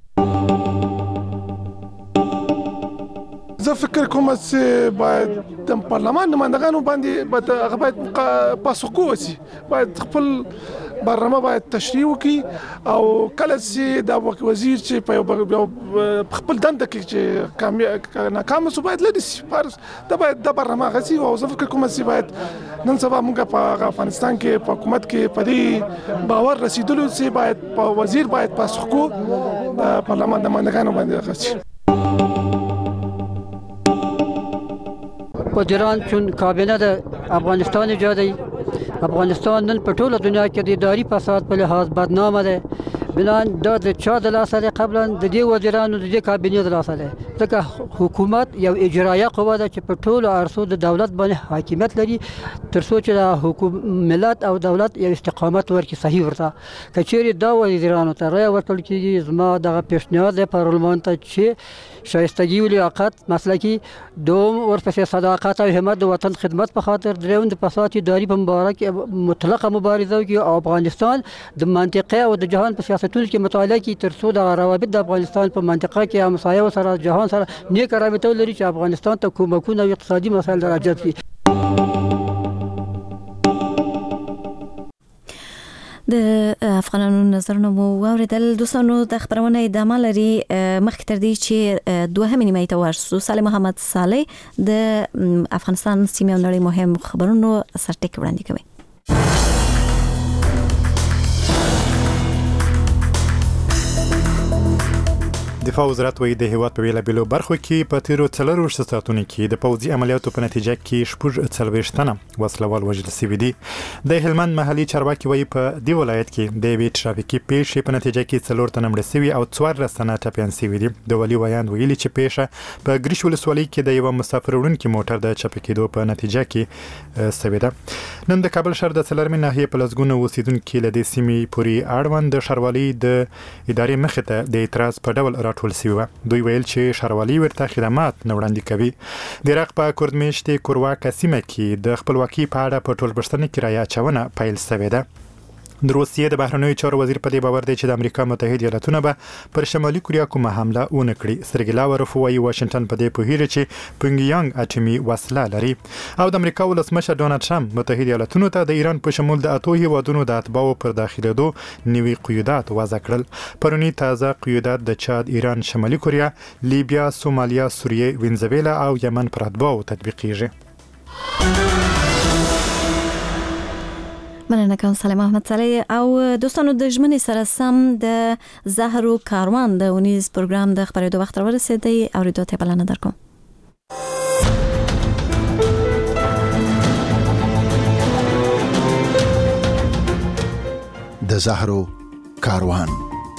زه فکر کوم چې باید د پارلمان نمایندګانو باندې هغه باید پاسخ وشي، باید خپل برنامه باید تشریح وکړي او کله چې د وزیر چې په خپل دنده کې چې ناکام شو باید لري فرض دا باید د برنامه غسي او زه فکر کوم چې باید نن سبا موږ په افغانستان کې په حکومت کې په دې باور رسیدلو چې باید په وزیر باید پاسخ کو د پارلمان د مندګانو باندې غسي وزیران چون کابینه د افغانستان ایجادی افغانستان نن په ټوله دنیا کې د اداري فساد په لحاظ بدنامه ده بنان د چا د لاسه قبلا د دې وزیرانو د دې کابینه د لاسه ده ځکه حکومت یو اجرایه قوه ده چې په ټولو ارسو د دولت باندې حاکمیت لري تر څو چې د حکومت ملت او دولت یو استقامت ورکړي صحیح ورته کچېری دا وزیرانو ته رای ورکړل کېږي زما دغه پیشنهاد دی پارلمان ته چې شایستګي او لیاقت مسلکي دوم ورپسې صداقت او همت د وطن خدمت په خاطر درېیم د فساد اداري په مبارک مطلقه مبارزه وکړي او افغانستان د منطقه او د جهان په سیاستونو کې مطالعه کوي تر څو د روابط د افغانستان په منطقه کې همسایه سره جهان سره نیک رابطه لري چې افغانستان ته کومکونه او اقتصادي مسایل راجذب کړي د افغانانو نظرونه مو واوریدل دوستانو د خبرونه ادامه لري مخکې تر دې چې دوهمه نیمه ته ورسو صالح محمد صالح د افغانستان سیمه نړۍ مهم خبرونو سرټک وړاندې کوي دفاع وزارت وایي د هیواد په بیلابیلو برخو کې په تیرو 4 ساعتونو کې د پوځي عملیاتو په نتیجه کې شپږ 40 تنه وسلوال وژل شوي دي د هلمند محلي چارواکي وایي په دې ولایت کې د یوې ټرافیکي پیښې په نتیجه کې 4 تنه مړه شوي او 14 تنه ټپیان شوي دي د ولي ویان ویلي چې پیښه په ګریش ولسوالۍ کې د یو مسافر وړونکي موټر د چپه کېدو په نتیجه کې شوې ده نن د کابل شهر د څلورمې ناحیې په لسګونو اوسیدونکو له دې سیمې پورې اړوند د ښاروالۍ د ادارې مخې ته د اعتراض په ډول ټول سیوه دوی ویل چې ښاروالۍ ورته خدمات نه وړاندې کوي د عراق په کردمیشت کورواک سیمه کې د خپلواکۍ په اړه په ټولبښتنه کې رایه اچونه پیل شوې ده د روسیې د بهرنیو چارو وزیر په دې باور دی چې د امریکا متحده ایالاتونه به پر شمالي کوریا کومه حمله ونه کړي سرګی لاورف وایي واشنگټن په دې پوهیږي چې پونګیانګ اټومي وسله لري او د امریکا ولسمشر ډونالد ټرمپ متحده ایالاتونو ته د ایران په شمول د اتو هیوادونو د اتباعو پر داخلېدو نوي قیودات وضع کړل پرونی تازه قیودات د چاد ایران شمالي کوریا لیبیا سومالیا سوریه وینزویلا او یمن پر اتباعو تطبیقیږي مننه کوم صالح محمد صالح او دوستانو د ژمنې سره سم د زهرو کاروان د اونیز پروګرام د خبرېدو وخت ورسېدی اوریدو ته بلنه درکوم د زهرو کاروان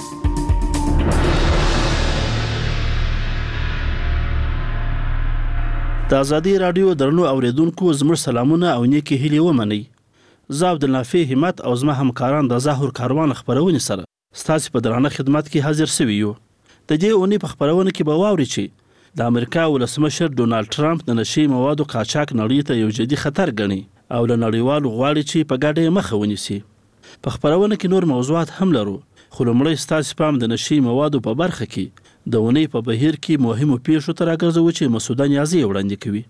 د ازادي رادیو درنو اوریدونکو زموږ سلامونه او نیکی هیلې ومنئ زه عبدالنافع همت او زما همکاران د زهر کاروان خبرونې سره ستاسو په درانه خدمت کې حاضر شوي یو د دې اونۍ په خبرونه کې به واورئ چې د امریکا ولسمشر ډونالد ټرمپ د نشي موادو قاچاق نړۍ ته یو جدي خطر ګڼي او له نړیوالو غواړي چې په ګډه مخه ونیسي په خبرونه کې نور موضوعات هم لرو خو لومړی ستاسو پام د نشي موادو په برخه کې د اونۍ په بهیر کې مهمو پیښو ته راګرځوو چې مسعود نیازی وړاندې کوي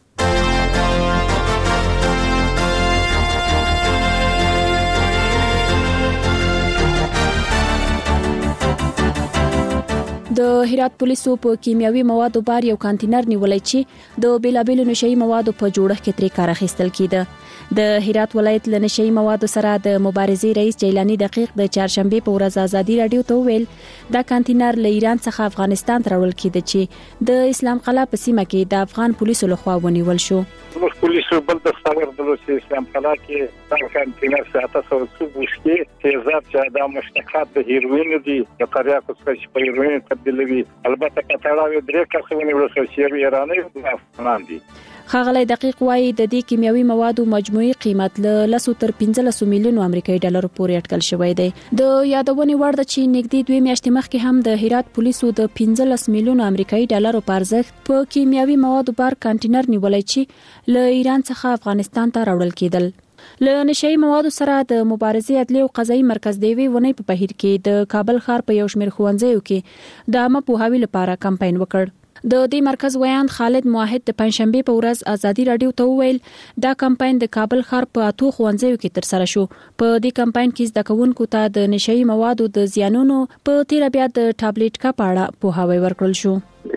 د هرات پولیسو په کیمیاوي موادو بار یو کانټینر نیولای چې د بیلابیلو نشئی موادو په جوړښت کې ترې کار اخیستل کیده د هرات ولایت له نشئی موادو سره د مبارزې رئیس جیلانی دقیق د چهارشنبه په ورځ ازادي رادیو ته ویل دا کانټینر له ایران څخه افغانستان ته راوړل کیده چې د اسلام قلعه په سیمه کې د افغان پولیسو لخوا ونیول شو موږ پولیسو بل د خبر درلو چې اسلام قلعه کې دا کانټینر ساته سو وسکي تیزاب چې دا مشتقات د هیروین دي د تریاکو څخه په هیروین تبدیلوي البته کتاړه درې کسونه ورسره چې ایرانی او افغان دي خغلی دقیق وایي د دې کیمیاوي موادو مجموعي قیمت له 10 تر 15 میلیون امریکایي ډالر پورې اټکل شوی دی د یادونې وړ ده چې نږدې 2 میاشتې مخکې هم د هرات پولیسو د 15 میلیون امریکایي ډالر په ارزښت په کیمیاوي موادو بار کانټینر نیولای چې له ایران څخه افغانستان ته راوړل کېدل له نشئی موادو سره د مبارزې عدلي او قضایي مرکز دی ونی په بهیر کې د کابل ښار په یو شمېر ښوونځیو کې د عامه پوهاوي لپاره کمپاین وکړ د دې مرکز ویان خالد موحد د پنځشنبه په ورځ ازادي رادیو ته وویل دا کمپاین د کابل ښار په 8 ښوونځیو کې ترسره شو. په دې کمپاین کې زده کوونکو ته د نشئی موادو د زیانونو په تیر بیا د ټابلیټ کا پاړه پوهاوی ورکړل شو.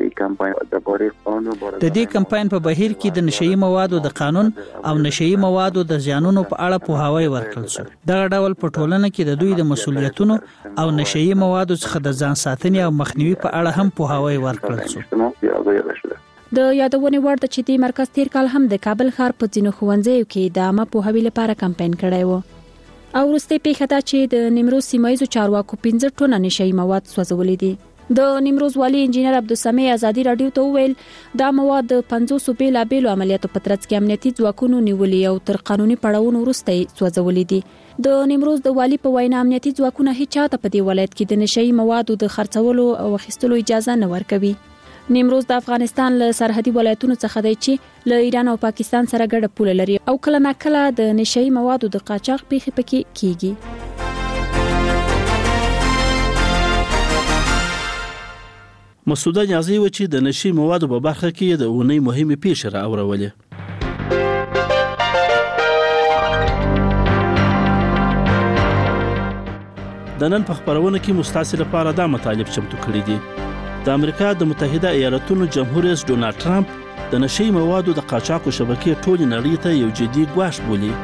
د دې کمپاین په بهیر کې د نشئی موادو د قانون او نشئی موادو د زیانونو په اړه پوهاوی ورکړل شو. دغه ډول په ټولنه کې د دوی د مسؤلیتونو او نشئی موادو څخه د ځان ساتنې او مخنیوي په اړه هم پوهاوی ورکړل شو. د یادونې وړ ده چې د مرکز تیر کال هم د کابل ښار په ځینو ښوونځیو کې د عامه پوهاوي لپاره کمپاین کړی و. او وروسته پیښه ده چې د نیمروز سیمایي چارواکو 15 ټنه نشئی مواد سوځولي دي. د نیمروز والی انجینر عبدالسمیع ازادي رادیو ته وویل دا مواد د 500 بیلابیلو عملیاتو په ترڅ کې امنیتي ځواکونو نیولي او تر قانوني پړاوونو وروسته سوځولي دي. د نیمروز د والی په وینا امنیتي ځواکونه هیڅ چاته په دې ولایت کې د نشئی موادو د خرڅولو او اخیستلو اجازه نه ورکوي. نیمروز د افغانستان له سرحدي ولایتونو څخه دی چې له ایران او پاکستان سره ګډه پوله لري او کله ناکله د نشئی موادو د قاچاق پیښې پکې کیږي. مسعوده نیازی و چې د نشئی موادو په برخه کې د اونۍ مهمې پیښې راوړولې. د نن په خبرونه کې مستاسي لپاره دا مطالب چمتو کړي دي. د امریکا د متحده ایالاتونو جمهور رئیس ډونالد ټرمپ د نشئی موادو د قاچاقو شبکې ټولې نړۍ ته یو جدي ګواښ بولي.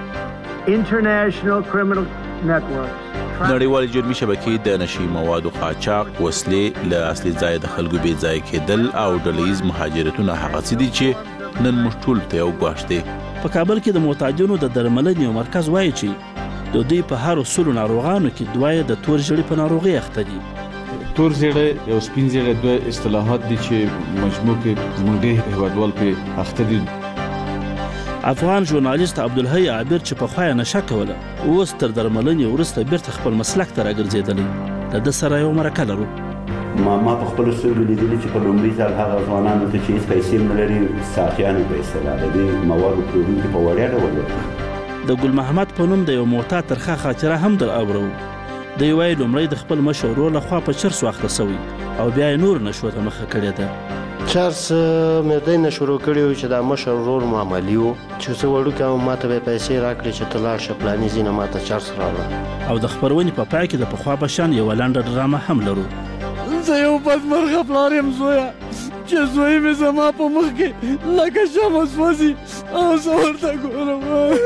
نړیوال جرمي شبکې د نشئی موادو قاچاق، وسلې، له اصلي ځای د خلکو بې ځای کېدل او ډلهییز مهاجرتونه هغه څه دي چې نن موږ ټول ته یو ګواښ دی. په کابل کې د معتادینو د درملنې یو مرکز وایي چې د دوی په هر 100 ناروغانو کې 2 د تور ژیړي په ناروغۍ اخته دي. تور ژیړی او سپین ژیړی دوه اصطلاحات دي چې مجموع کې زموږ ډېر هیوادوال په اخته دي. افغان ژورنالیست عبدالحی عابر چې په خوایه نشه کوله اوس تر درملنې وروسته بیرته خپل مسلک ته راګرځېدلی. له ده سره یو مرکه لرو. ما په خپلو سترګو لیدلي چې په لومړي ځل هغه ځوانانو ته چې هېڅ پیسې نه لري ساقیانو په اصطلاح د دې موادو پلورونکي په وړیا ډول ورکړي. د ګل محمد په نوم د یو معتاد ترخه خاطره هم در اورو. دوی وایي لومړی د خپل مشر ورور لخوا په چرس واخته سوی او بیا یې نور نشو ته مخه کړې ده. چرس مې دای نه شروع کړی و چې دا مشر ورور معاملي و چې څه وړوکی ما ته به پیسې راکړې چې ته لاړ شه پلاني ځای نه ما ته چرس راوړه. او د خپرونې په پای کې د پخوا په شان یوه لنډه ډرامه هم لرو. زه یو بدمرغه پلار یم زویه چې زوی مې زما په مخ کې لکه شمع سوځي او زه ورته ګورم.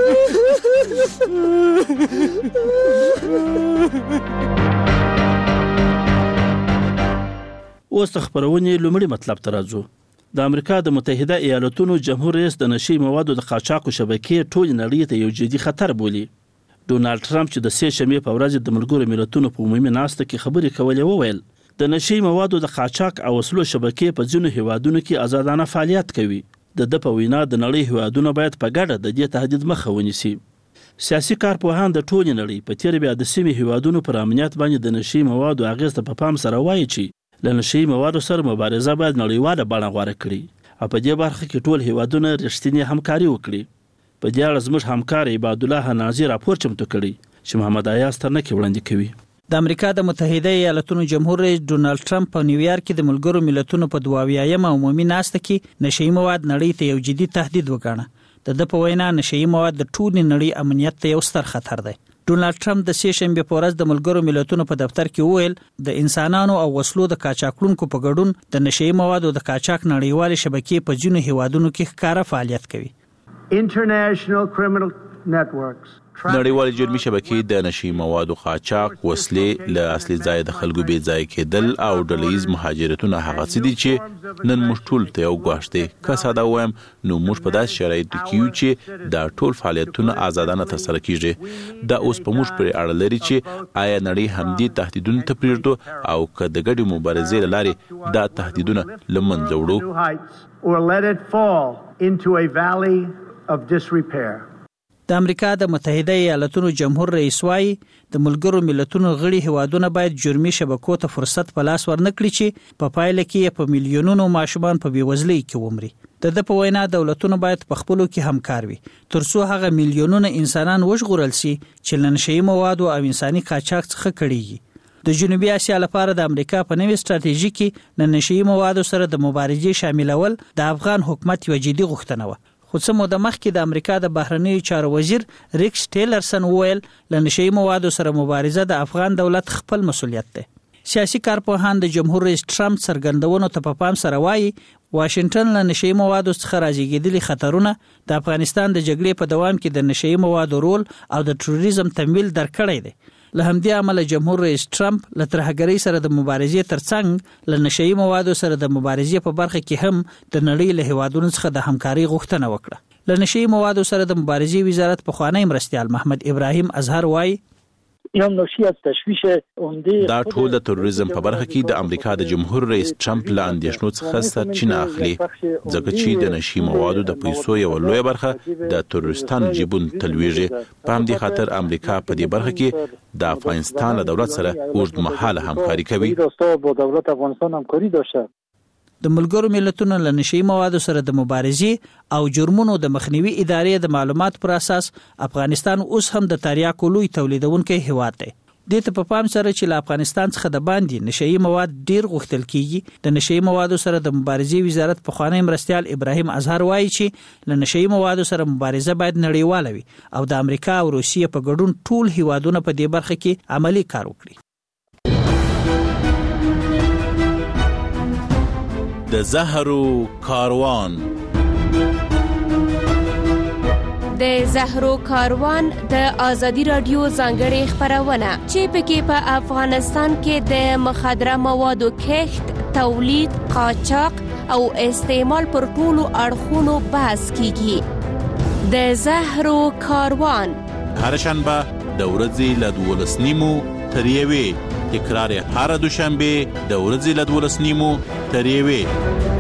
اوس د خبرونې لومړي مطلب ته راځو. د امریکا د متحده ایالاتونو جمهور رئیس د نشئی موادو د قاچاقو شبکې ټولې نړۍ ته یو جدي خطر بولي. ډونالد ټرمپ چې د 3 شنبې په ورځ د ملګرو ملتونو په عمومي ناسته کې خبرې کولې وویل د نشئی موادو د قاچاق او وسلو شبکې په ځینو هیوادونو کې آزادانه فعالیت کوي. د په وینا د نړۍ هیوادونه باید په ګډه د دې تهدید مخه ونیسي. سیاسي کارپوهان د ټولې نړۍ په تیر بیا د سیمې هیوادونو پر امنیت باندې د نشئی موادو اغیز ته په پام سره وایي چې له نشئی موادو سره مبارزه باید نړیواله بڼه غوره کړي او په دې برخه کې ټول هیوادونه رښتینې همکاري وکړي. په دې اړه زموږ همکار عبادالله ناظر راپور چمتو کړی چې محمد ایاز ترنکي وړاندې کوي. د امریکا د متحده ایالاتونو جمهور رئیس ډونالد ټرمپ په نیویارک کې د ملګرو ملتونو په 22م عمومي ناسته کې نشئی مواد نړۍ ته یو جدي تهدید وګاڼه. د په وینا نشئی مواد د ټولې نړۍ امنیت ته یو ستر خطر دی. ډونالد ټرمپ د 3 شنبې په ورځ د ملګرو ملتونو په دفتر کې وویل د انسانانو او وسلو د قاچاقونکو په ګډون د نشئی موادو د قاچاق نړیوال شبکې په ځینو هیوادونو کې ښکاره فعالیت کوي. نړیوال جرمي شبکې د نشئی موادو قاچاق، وسلې، له اصلي ځای د خلکو بې ځای کېدل او ډلهییز مهاجرتونه هغه څه دي چې نن موږ ټول ته یو ګواښ دی. که ساده ووایم نو موږ په داسې شرایطو کې یو چې دا ټول فعالیتونه آزادانه ترسره کیږي. دا اوس په موږ پورې اړه لري چې آیا نړۍ همدې تهدیدونو ته پرېږدو او که د ګډې مبارزې له لارې دا تهدیدونه له منځه وړو. د امریکا د متحده ایالاتونو جمهور رئیس وايي د ملګرو ملتونو غړي هیوادونه باید جرمي شبکو ته فرصت په لاس ورنکړي چې په پایله کې په میلیونونو ماشومان په بیوزلۍ کې ومري. د په وینا دولتونه باید په خپلو کې همکار وي ترڅو هغه میلیونونه انسانان وژغورل شي چې له نشئی موادو او انساني قاچاق څخه کړيږي. د جنوبي اسیا لپاره د امریکا په نوې ستراتیژي کې د نشئی موادو سره د مبارزې شاملول د افغان حکومت یو جدي غوښتنه و. خو څه موده مخکې د امریکا د بهرنیو چارو وزیر ریکس ټیلرسن وویل له نشئی موادو سره مبارزه د افغان دولت خپل مسؤلیت دی. سیاسي کارپوهان د جمهور رئیس ټرمپ څرګندونو ته په پام سره وایي واشنگټن له نشئی موادو څخه راځيږي خطرونه د افغانستان د جګړې په دوام کې د نشئی موادو رول او د تروریزم تمویل درکړی دی. له همدې امله جمهور رئیس ټرمپ له ترهګرۍ سره د مبارزې ترڅنګ له نشئی موادو سره د مبارزې په برخه کې هم د نړۍ له هیوادونو څخه د همکارۍ غوښتنه وکړه. له نشئی موادو سره د مبارزې وزارت پخوانی مرستیال محمد ابراهیم ازهر وایي دا ټول د تروریزم په برخه کې د امریکا د جمهور رئیس ټرمپ له اندېښنو څخه سرچینه اخلي، ځکه چې د نشئی موادو د پیسو یو لویه برخه د تروریستانو جیبون تلويږي. په همدې خاطر امریکا په دې برخه کې د افغانستان له دولت سره اوږدمهاله همکاري کوي. د ملګرو ملتونو له نشئی موادو سره د مبارزې او جرمونو د مخنیوي ادارې د معلومات پر اساس افغانستان اوس هم د تریاکو لوی تولیدونکو هیواد دی. د ته په پام سره چې له افغانستان څخه د باندې نشئی مواد ډیر غوښتل کیږي. د نشئی موادو سره د مبارزې وزارت پخوانی مرستیال ابراهیم ازهر وایي چې له نشئی موادو سره مبارزه باید نړیواله وي او د امریکا او روسیې په ګډون ټول هیوادونه په دې برخه کې عملی کار وکړي. د زهرو کاروان. د زهرو کاروان د ازادي رادیو ځانګړي خبرونه چې پکې په افغانستان کې د مخدره موادو کښت، تولید، قاچاق او استعمال پر ټولو اړخونو بحث کیږي. د زهرو کاروان هر شنبه د ورځې له 12:30 تر 1 تکرار هر دوشنبه د ورځې له 12:30 تر 1.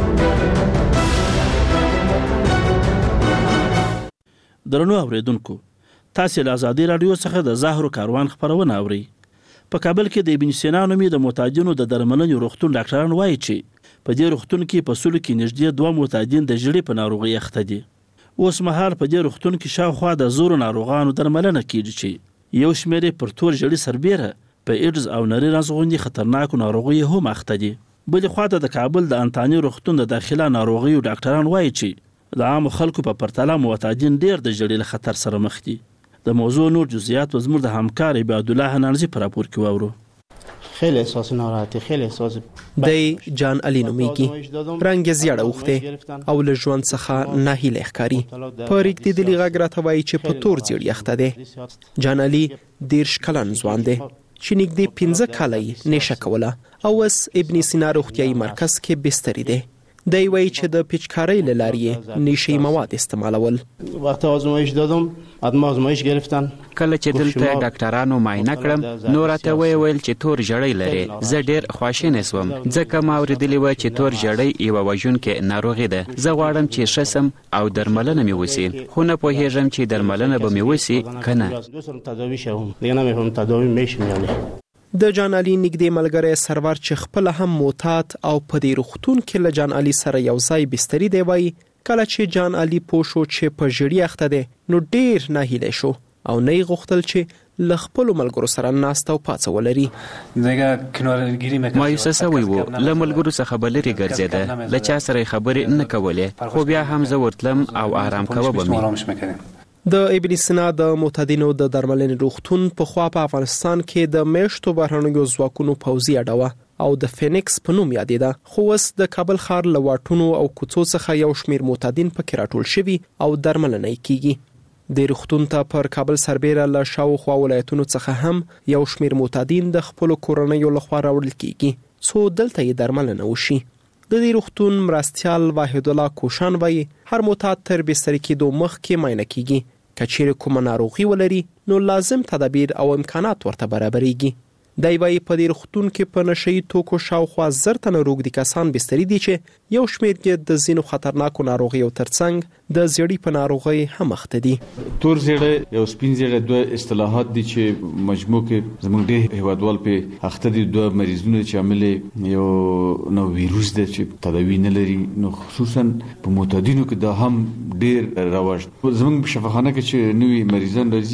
درنو اوریدونکو، تاسو له ازادي رادیو څخه د زهرو کاروان خبرونه اورئ. په کابل کې د ابن سینا نومي د معتادینو د درملنې روغتون ډاکټران وایي چې په دې روغتون کې په سلو کې نږدې 2 معتادین د جړې په ناروغي اخته دي. اوس مهال په دې روغتون کې شاوخوا د زورو ناروغانو درملنه کیږي چې یو شمېر پر تور جړې سربېره په ایډز او نری رنځغونډي خطرناکو ناروغیو هم اخته دي. بل خواته د کابل د انتانی روغتون د داخله ناروغیو ډاکټران وایي چې د عام خلکو په پرتله معتادین ډیر د جړې له خطر سره مخ دي. د موضوع نور جزئیات زموږ د همکار عباد الله نانزی پر راپور کې واورو. خیلی احساس ناراحتی، خیلی احساس دی جان علی نومیږي، رنګ زیړه اوخته او له ژوند څخه ناهیله ښکاري. په ریږدېدلي غږ راته وایي چې په تور زیړ یخته دی. جان علی 13 کلن ځوان دی چې نږدې 15 کاله یې نشه کوله او اوس ابن سینا روغتیایي مرکز کې بستري دی. دی وایي چې د پیچکارۍ له لارې یې نشئی مواد استعمالول. وقتی آزمایش دادم ادما آزمایش گرفتن. کله چې دلته ډاکټرانو معاینه کړم نو راته ویل چې تور جړۍ لري. زه ډیر خواشینی شوم ځکه ما اوریدلی و چې تور جړۍ یوه وژونکې ناروغي ده. زه غواړم چې ښه شم او درملنه مې وسي، خو نه پوهیږم چې درملنه به مې وسي که نه. د جان علي نږدې ملګری سرور چې خپل هم معتاد او په دې روغتون کې له جان علي سره یو ځای بستري دی وایي کله چې جان علي پوه شو چې په ژړې اخته دی نو ډیر ناهیلی شو او نه یې غوښتل چې له خپلو ملګرو سره ناسته او پاڅه ولري. مایوسه سوی و، له ملګرو څخه به لرې ګرځېده، له چا سره یې خبرې نه کولې، خو بیا هم زه ورتلم او آرام کوه به مې. د ابن سینا د معتادینو د درملنې روغتون پخوا په افغانستان کې د میشتو بهرنیو ځواکونو پوځي اډه وه او د فینکس په نوم یادېده، خو اوس د کابل ښار له واټونو او کوڅو څخه یو شمېر معتادین پکې راټول شوي او درملنه یې کیږي. د روغتون ته پر کابل سربیره له شاوخوا ولایتونو څخه هم یو شمېر معتادین د خپلو کورنیو لخوا راوړل کیږي څو دلته یې درملنه وشي. د دې روغتون مرستیال واحد الله کوشان وایي هر معتاد تر بستري کېدو مخکې معاینه کیږي، که چیرې کومه ناروغي ولري نو لازم تدابیر او امکانات ورته برابرېږي. دی وایي په دې روغتون کې په نشهیي توکو شاوخوا 10 تنه روږدي کسان بستري دي چې یو شمېر یې د ځینو خطرناکو ناروغیو ترڅنګ د زیړي په ناروغۍ هم اخته دي. تور زیړی او سپین زیړی دوه اصطلاحات دي چې مجموع کې زموږ ډېر هیوادوال په اخته دي. دوه مریضونه چې عامل یو نو ویروس دی چې تداوی نه لري، نو خصوصا په معتادینو کې دا هم ډېر رواج. زموږ په شفاخانه کې چې نوې مریضان راځي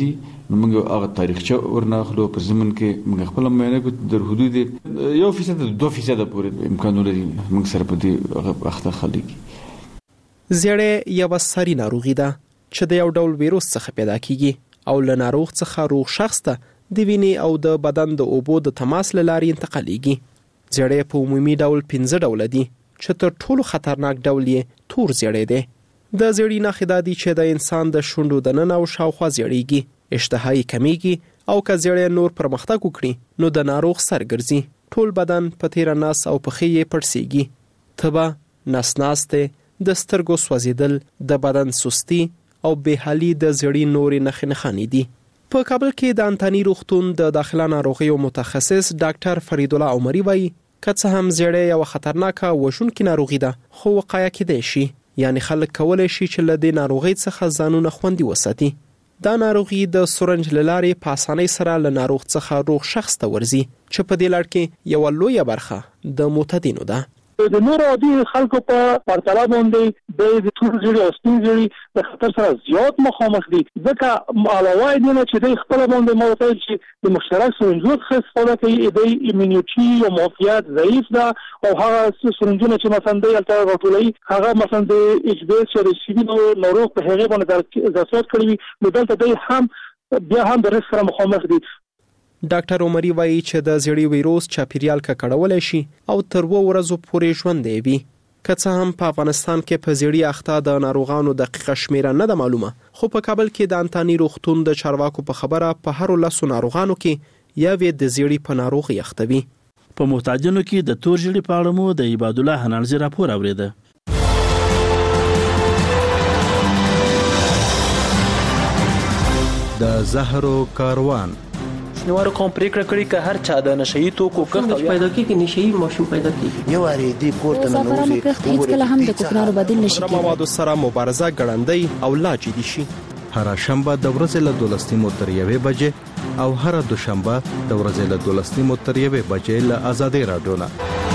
موږ هغه تاریخچه ورناخلو په زمن کې موږ خپل معاینه کو در حدود 1% 2% پورې امکان لري موږ سره په دې وخت خلک زیړې یو ساري ناروغي ده چې د یو ډول ویروس څخه پیدا کیږي او له ناروغ څخه روغ شخص ته د وینې او د بدن د اوبو د تماس له لارې انتقالیږي. زیړې په عمومي ډول 15 ډول دي چې تر ټولو خطرناک ډول یې تور زیړې دی. د زیړې نښې دا دي چې د انسان د شونډو دننه او شاوخوا زیړېږي، اشتها یې کمیږي او که زیړې نور پرمختګ وکړي نو د ناروغ سر ګرځي، ټول بدن په تیره نس او پښې یې پړسېږي، تبه، نس ناستې، د سترګو سوځېدل، د بدن سستی او بېحالي د زیړې نورې نښې نښانې دي. په کابل کې د انتاني روغتون د داخله ناروغیو متخصص ډاکټر فرید الله عمري وایي که څه هم زیړې یو خطرناکه وژونکې ناروغي ده خو وقایه کېدای شي، یعنی خلک کولی شي چې له دې ناروغۍ څخه ځانونه خوندي وساتي. دا ناروغي د سورنج له لارې په اسانۍ سره له ناروغ څخه روغ شخص ته ورځي چې په دې لړ کې یوه لویه برخه د معتدینو ده. د نور عادي خلکو په پرتله باندې د تور زیړي او سپین زیړي د خطر سره زیات مخامخ دي، ځکه علاوه دې نه چې د خپل باندې موتل چې د مشترک سرنجونو څخه استفاده کوي، د ایمونیټي او معافیت ضعیف ده او هغه سرنجونه چې مثلا د الټا راټولي هغه مثلا د ایچ بي اس یا سیوینو ناروغ په هغه باندې ځاسات کړی نو دلته د هم بیا هم د رسک سره مخامخ دي. ډاکټر عمري وایي چې د زیړې ویروس چاپیریال ککړولی شي او تر 2 ورځو پورې ژوندی وي. که څه هم په افغانستان کې په زیړې اخته د ناروغانو دقیقه شمیره نه ده معلومه، خو په کابل کې د انتاني روغتون د چارواکو په خبره په هر 10 ناروغانو کې یوې د زیړې په ناروغي اخته وي. په محتاجانو کې د تور زیړي په اړه مو د عباد الله حنانزي راپور اوریده. د زهرو کاروان شنوارو کوم پریکړه کړې چې هر چا د نشئی توکو کښت پیدا کیږي، نشئی ماشوم پیدا کیږي، یو اړې دی کوړه نه نوځي هیڅ کله هم د کوکنارو بدیل نشي کېدای. موادو سره مبارزه ګړندۍ او لا جدي شي. هر شنبه د ورځې له 12 تر 1 بجې او هر دوشنبه د ورځې له 12 تر 1 بجې له آزادۍ رادیو نه.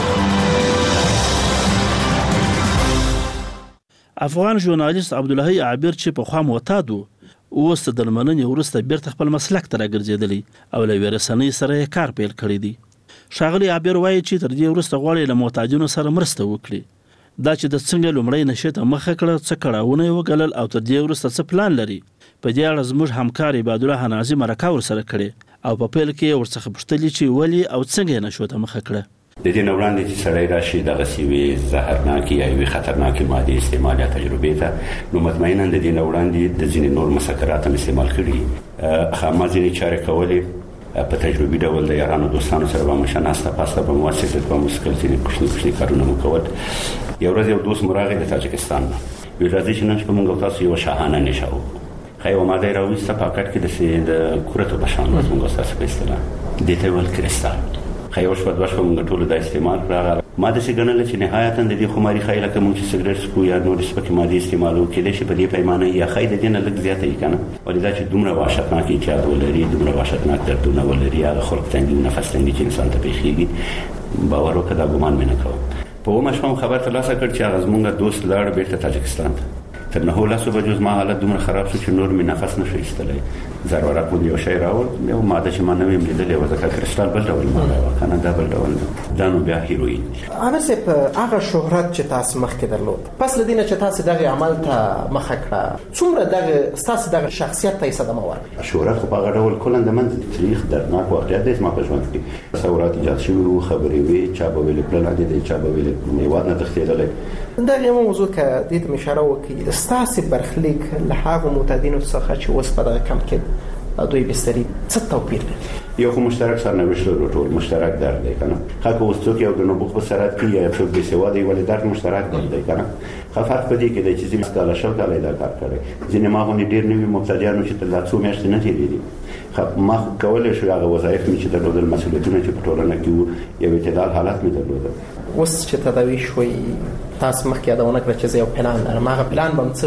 افغان ژورنالیست عبدالله عابر چې په خوا معتاد اوس د درملنې وروسته بیرته خپل مسلک ته راګرځېدلی او له یوې رسنۍ سره یې کار پیل کړی دی. ښاغلی عابر وایي چې تر دې وروسته غواړي له محتاجینو سره مرسته وکړي. دا چې د څنګه لومړی نشې ته مخه کړه، څه کړاوونه یې وګالل او تر دې وروسته څه پلان لري، په دې اړه زموږ همکار عباد الله حنانزي مرکه ورسره کړې او په پیل کې ورڅخه پوښتلي چې ولې او څنګه یې نشو ته مخه کړه. د دې وړاندې چې سړی راشي دغه سیوي زهرناکي یا وی خطرناکي ماده استعمال یا تجربه ته نو مطمئنا د دې وړاندې د ځینې نور مسکرات هم استعمال کړي، خامہ ځینې چارې کولې په تجربي ډول د یارانو دوستانو سره به مشناسته پاسته به موثق په مسکل ځینې کوچني کارونه مو کول. یو ورځ یو دوست مراغه د تاجکستان وی راځي چې نن شپه موږ تاسو یو شاهانه نشو خو ماده راوسته پاکټ کې د کورته په شان موږ تاسو په استلا د ته ول کریستال خیوش په دوه موږ ټول د استعمال راغله ماده چې ګڼل چې نهایتا د دې خماري خیله کوم چې سیګریټ سکو یا نور سپکې ماده استعمالو کېدې شي په دې پیمانه یا خیده دینه لږ زیاته یې کنه ولدا چې دومره وحشتناک ایجاد ولري، دومره وحشتناک دردونه ولري، هغه خلک تنګي نفس تنګي چې انسان ته پیښیږي، باور وکړه دا ګمان مې نه کوم. په ومه شپه خبر ترلاسه کړ چې هغه زمونږ دوست لاړ بیرته تاجکستان ته. تر 9 بجو ما حالت دومره خراب شو چې نور مې نفس نشو ایستلای. ضرورت مو یو شی راول یو ماده چې ما نوې لیدلې و ځکه کریستال بل ډول ماده و کنه دا بل ډول دا نو بیا هیروین. انا سه هغه شهرت چې تاسو مخکې درلود پس لدینه چې تاسو دغه عمل ته مخه کړه څومره دغه تاسو دغه شخصیت ته صدمه ورکړه؟ شهرت خو په هغه ډول کولند من تاریخ دردناک واقعیت دی ما په ژوند کې تصورات ایجاد شوي خبرې وی چا به ویل پلان دي چا به ویل میواد نه تختیدلې. دا یو موضوع که دې ته اشاره وکړي تاسو برخلیک له هغه معتادینو څخه چې اوس په دغه کم کې دوی بستری څه توپیر لري؟ یو خو مشترک سرنوشت لرو ټول مشترک درد دی کنه خاطر اوس څوک یو د نبوغ په سرات کې یا څوک به سوا دی ولې درد مشترک دی کنه خفت په دې کې د چې زموږ کاله شو کاله دا کار کوي ځینې ما غونډې ډیر نوی مبتدیانو چې تل څو میاشتې نه تیریږي خو ما کولای شو هغه وظایف می چې درلودل مسؤلیتونه چې په ټولنه کې یو اعتدال حالت می درلودل. اوس چې تداوی شوي تاسو مخکې یادونه کړې چې یو پلان لرم هغه پلان به څه وي؟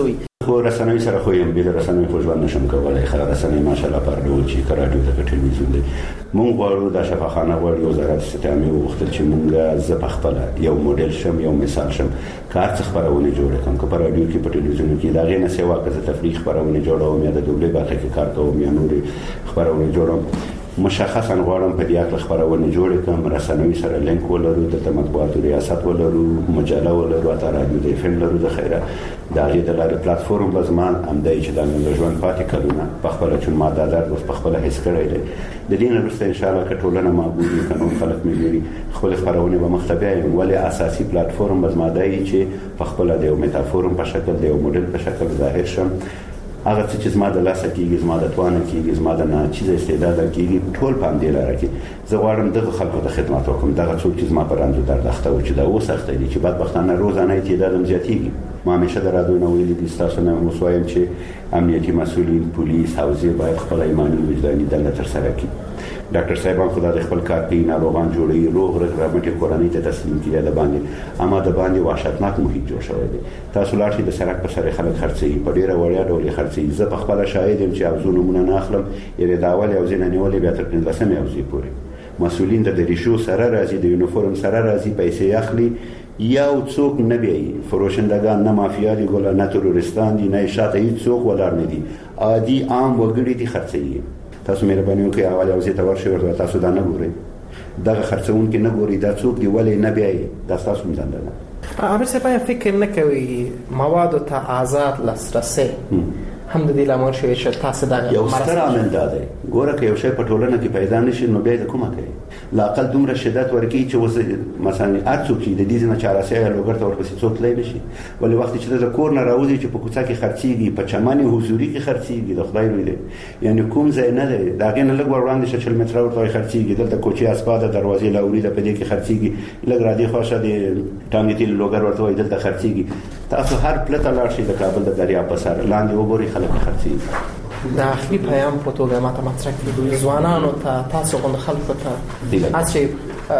خو رسنوي سره خو یم بل رسنوي خو ژوند نشم کولای. خو رسنوي ماشاءالله پر ډول چې رادیو ته ټلویزیون دی. مونږ غواړو د شفاخانه غواړو وزارت استعماري وغوښتل چې مونږ زه په خپل یو موډل شم، یو مثال شم، کار څه خبرونه جوړ کړم. که په رادیو کې په ټلویزیون کې دا غي نه سیوا که تفریح خبرونه جوړوم یا د دوبلې برخه کې کار کوم یا نور خبرونه جوړوم، مشخصا غواړم په دې اړه خبرونه جوړ کړم، رسنوي سره لینک ولرو، د مطبوعاتو ریاست ولرو، مجله ولرو، اته رادیو د فن لرو د خیره دا غي د لارې پلیټفارم بزمان هم دی چې د ژوند پاتې کړونه په خپل چون ما د درد په خپل حس کړی دی. د دې نه وروسته ان شاء الله که ټولنه معقولي قانون خلک ملي خپل خبرونه به مختبه ولی اساسي پلیټفارم بزما دی چې په خپل د یو میتافورم په شکل د یو موډل په شکل ظاهر شم. هغه چې زما د لاسه کېږي، زما د توانه کېږي، زما د ناچیزه استعداد کېږي، ټول په همدې لاره کې زه غواړم دغه خلکو ته خدمت وکړم. دغه څوک چې زما په رنځ درد اخته و چې دا اوس اخته دي چې بدبختانه روزانه تعداد هم زیاتېږي. ما همیشه د رادیو نه ویلي دي، ستاسو نه اوس وایم چې امنیتي مسؤلین، پولیس، حوزې باید خپل ایماني وجداني دنده ترسره کړي. ډاکټر صاحبان خدا د خپل کار کوي، ناروغان جوړوي، روغ رغبتي کورنۍ ته تسلیم کړي د باندې، اما د باندې وحشتناک محیط جوړ شوی دی. تاسو لاړ شئ د سړک په سر خلک خرڅي، په ډیره وړیا ډول خرڅي. زه په خپل شاهد یم چې اوزو نمونه نه اخلم، یعنی دا اول او زینه نیولې بیا تر 15 اوزې پورې مسؤلین د ریشو سره راځي، د یونیفورم سره راځي، پیسې اخلي، یو څوک نه بیایي، فروشندگان نه مافیا دي، ګل نه ترورستان دي، نه شاته هیڅ څوک ولر نه دي، عادي عام وګړي دي خرڅي. تاسو مهرباني وکړئ اول او زه ته ورشئ ورته تاسو دا نه ګورئ، دغه خرڅون کې نه ګورئ، دا څوک دی ولې نه بیایي، دا تاسو هم ځان نه. امیر صاحب فکر نه کوي مواد ته آزاد لاسرسي هم د دې لامل شوی چې تاسو دا یو ستر عامل دی. ګوره که یو شی په ټولنه کې پیدا نشي نو بیا د کومه کوي؟ لاقل دومره شدت ورکی چې وس مثلا هر څوک چې د دې نه چارسي یا لوګر ته ورپسې څوک لای نشي. ولې وخت چې د کور نه راوځي چې په کوڅه کې خرڅيږي، په چمن حضوري کې خرڅيږي، د خدای ویلي یعنی کوم ځای نه دی دا غن لګ وړاندې شل متر ورته خرڅيږي، دلته کوچي اسپاده دروازې لاوري د پدې کې خرڅيږي، لګ را دي خوښه دي ټانګې تل لوګر ورته وای دلته خرڅيږي. تاسو هر پلته لاړ شئ د کابل د دریا په سر لاندې وګورئ خلک خرڅيږي. د اخلي پیام په توګه ماته مطرح کړي ځوانانو ته، تاسو غوښتل خلکو ته اڅې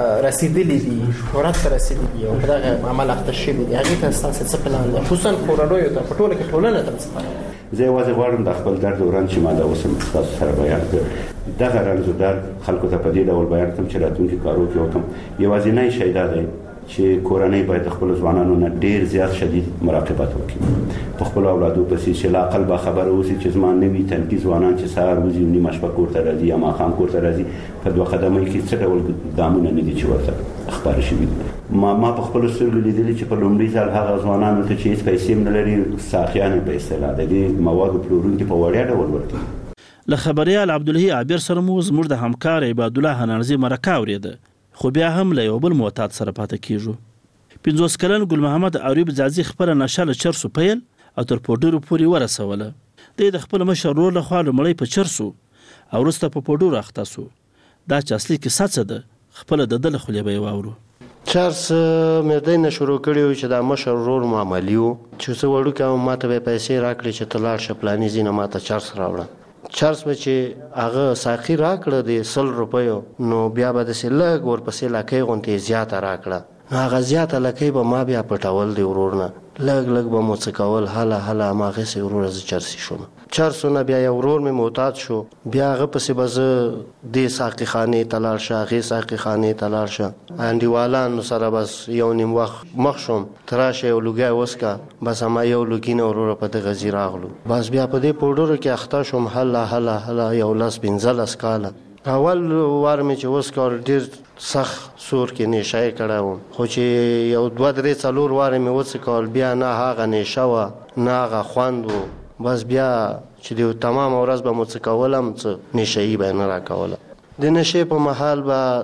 رسیدلې دي، شهرت رسیدلې دي او دغه عمل اخته شوی دي، هغه ته تاسو څه پلان دي خصوصا کورډوي ته په ټوله کې ټولنه ته څه؟ زه واځي غواړم د خپل درد وران چې ما دا اوس تاسو سره بیان کړ. دغه رنځ درد خلکو ته په دې ډول بیان کوم چې راتلونکي کارو کې وکم. یوازې نه شي دا دی چې کورنۍ باید خپل ځوانانو نه ډیر زیات شدید مراقبت وکړي، په خپل اولادو پسې چې لا عقل با خبره اوسي چې زمان نوي تنکي ځوانان چې سهار وځي نیمه شپه کور ته راځي یا ماښام کور ته راځي په دوه قدمۍ کې څه ډول ګامونه نه دي چې ورته خبره شوي. ما په خپل سترګو لیدلي چې په لومړي ځل هغه ځوانانو ته چې هیڅ پیسې نه لري ساقیان په اصطلاح د دې موادو پلورونکي په وړیا ډول ورکوي. له خبريال عبدالهي عابر سره مو زموږ د همکار عباد الله هنرزي مرکه اوریده، خو بیا هم له یو بل معتاد سره پاتې کیږو. 50 کلن ګل محمد عریب ځاځي خپل نشه له چرسو پیل او تر پوډرو پوري ورسوله. د خپل مشر رول له خوا لمړی په چرسو او وروسته په پوډرو اخته سو. دا چې اصلي کې ساڅه ده خپل د دل خو لبه واورو. چرس مې دینه شروع کړیو چې دا مشر رول معاملیو چې څو وړو کې ماته به پیسې راکړي چې تلار شپلانی زینه ماته چرس راوړه. چرس به چې هغه ساقي راکړه د 100 روپیو نو بیا به د سلګ ورپسې لکې غونټې زیاته راکړه. هغه زیاته لکې به ما بیا پټول دی ورورنه لګ لګ به مو څه کول هله ما غسې ورور ز چرسي شوم. چرسونه بیا یو ورور مې معتاد شو، بیا هغه پسې به زه د ساقي خانې تلار شه، هغې ساقي خانې تلار شه، انډیوالانو سره بس یو نیم وخت مخ شوم تراشه یو لوګی وسکه بس ما یو لوګي نه وروره په دغه ځای راغلو. بس بیا په دې پوډرو کې اخته شوم هله یو 15 کاله. اول وار مې چې اوس کار ډیر سخت سور کې نشه کړه وم، خو چې یو 2-3 وار مې اوس کال بیا نه هغه نشه و نه هغه خوند و. بس بیا چې د تمام ورځ به مو څه کولم څه نشه‌ای به نه راکوله. د نشې په محل به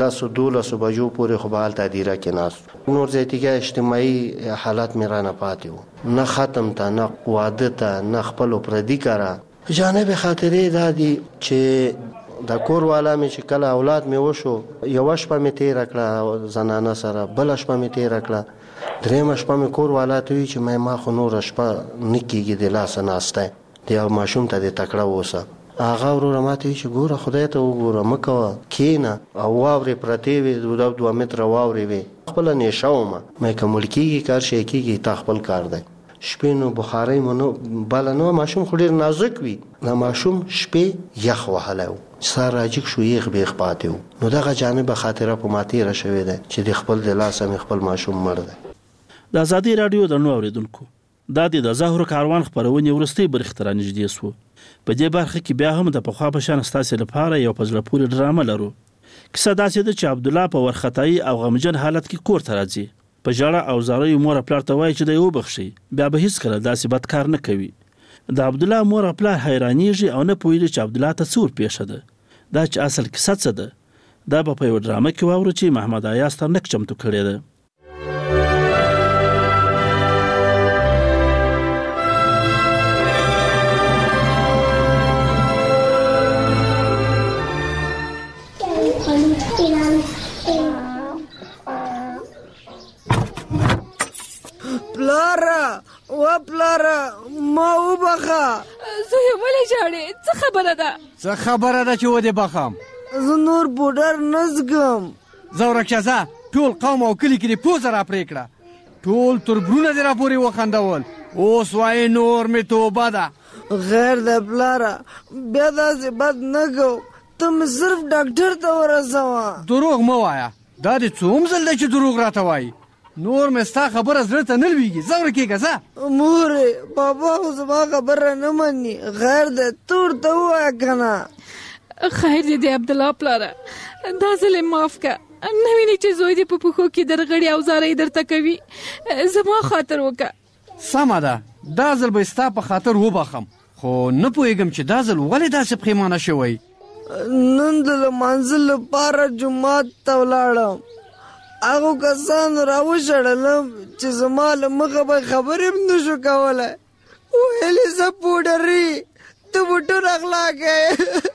12 بجو پورې خو به هلته دیره کې ناست. نور ځایتیګه اجتماعي حالت مې رانه پاتې و، نه ختم ته نه واده ته نه خپل پردي کاره. جانب خاطرې دا دي چې د کور والا مې چې کله اولاد مې وشو یو شپه مې تیر کړه زنانه سره، بل شپه مې تیر کړه، درېم شپه مې کور والا ته وی چې ما خو نور شپه نکیږي د لاس ناشته دی او ماشوم ته د تکړه وسه. هغه ورور ماته وی چې ګوره خدای ته وګوره مکه کینه او واورې پرتی وي 2 متر واورې وي خپل نشاومه مې کوم کیږي کار شي کیږي تا خپل کار دی. شپې نو بخارۍ مونږ بل نو ماشوم خو ډیر نازک وي نو ماشوم شپې یخ وهلو سار راجک شو یخ به پاتیو نو دغه جانب خاطره په ماتې را شوې ده چې د خپل د لاس هم خپل ماشوم مړ ده. د ازادي رادیو د نو اوریدونکو دا د ظاهر کاروان خبرونه ورستي برخه تر نږدې سو. په دې برخه کې بیا هم د پخوا په شان ستاسو لپاره یو پزړه پورې ډرامه لرو. کیسه داسې ده چې عبد الله په ورختای او غمجن حالت کې کور ته راځي. په جړه او زاري مور خپل ته وایي چې د یو بخشي بیا به هیڅ کله داسې بد کار نه کوي. د عبد الله مور خپل حیرانیږي او نه پوهیږي چې عبد الله ته څور پیښه ده. دا چې اصل کیسه څه ده دا په یو ډرامه کې واورو چې محمد ایاز تر نک چمتو کړی ده. پلاره ما وبخه زوی ولې ژاړې څه خبره ده چې ودې بخم زه نور بوډر نزګم زورکشزه ټول قوم او کلی کې پوزه را پرې کړه ټول تر برونه دې را پورې وخندول اوس وایي نور مې توبه ده غیر د پلاره بیا داسې بد نه کو ته مې صرف ډاکټر ته ورسوه دروغ مه وایه دا دې څوم ځل دی چې دروغ راته وایي نور مې ستا خبره زړه ته نه لویږي زه ورکېږه ځه مورې بابا خو زما خبره نه مني خیر دی ته ورته ووایه که نه خیر دی د عبدالله پلاره دا ځل یې معاف که نه وینې چې زوی دې په پښو کې درغړي او زارۍ درته کوي زما خاطر وکړه سمه ده دا ځل به ستا په خاطر وبخم خو نه پوهېږم چې دا ځل ولې داسې پښیمانه شوی نن د لمانځه لپاره جومات ته ولاړم هغو کسانو راوشړلم چې زما له مخه به خبرې هم نه شو کولی ویلې زه پوډري ته بوټونه اغلا کوې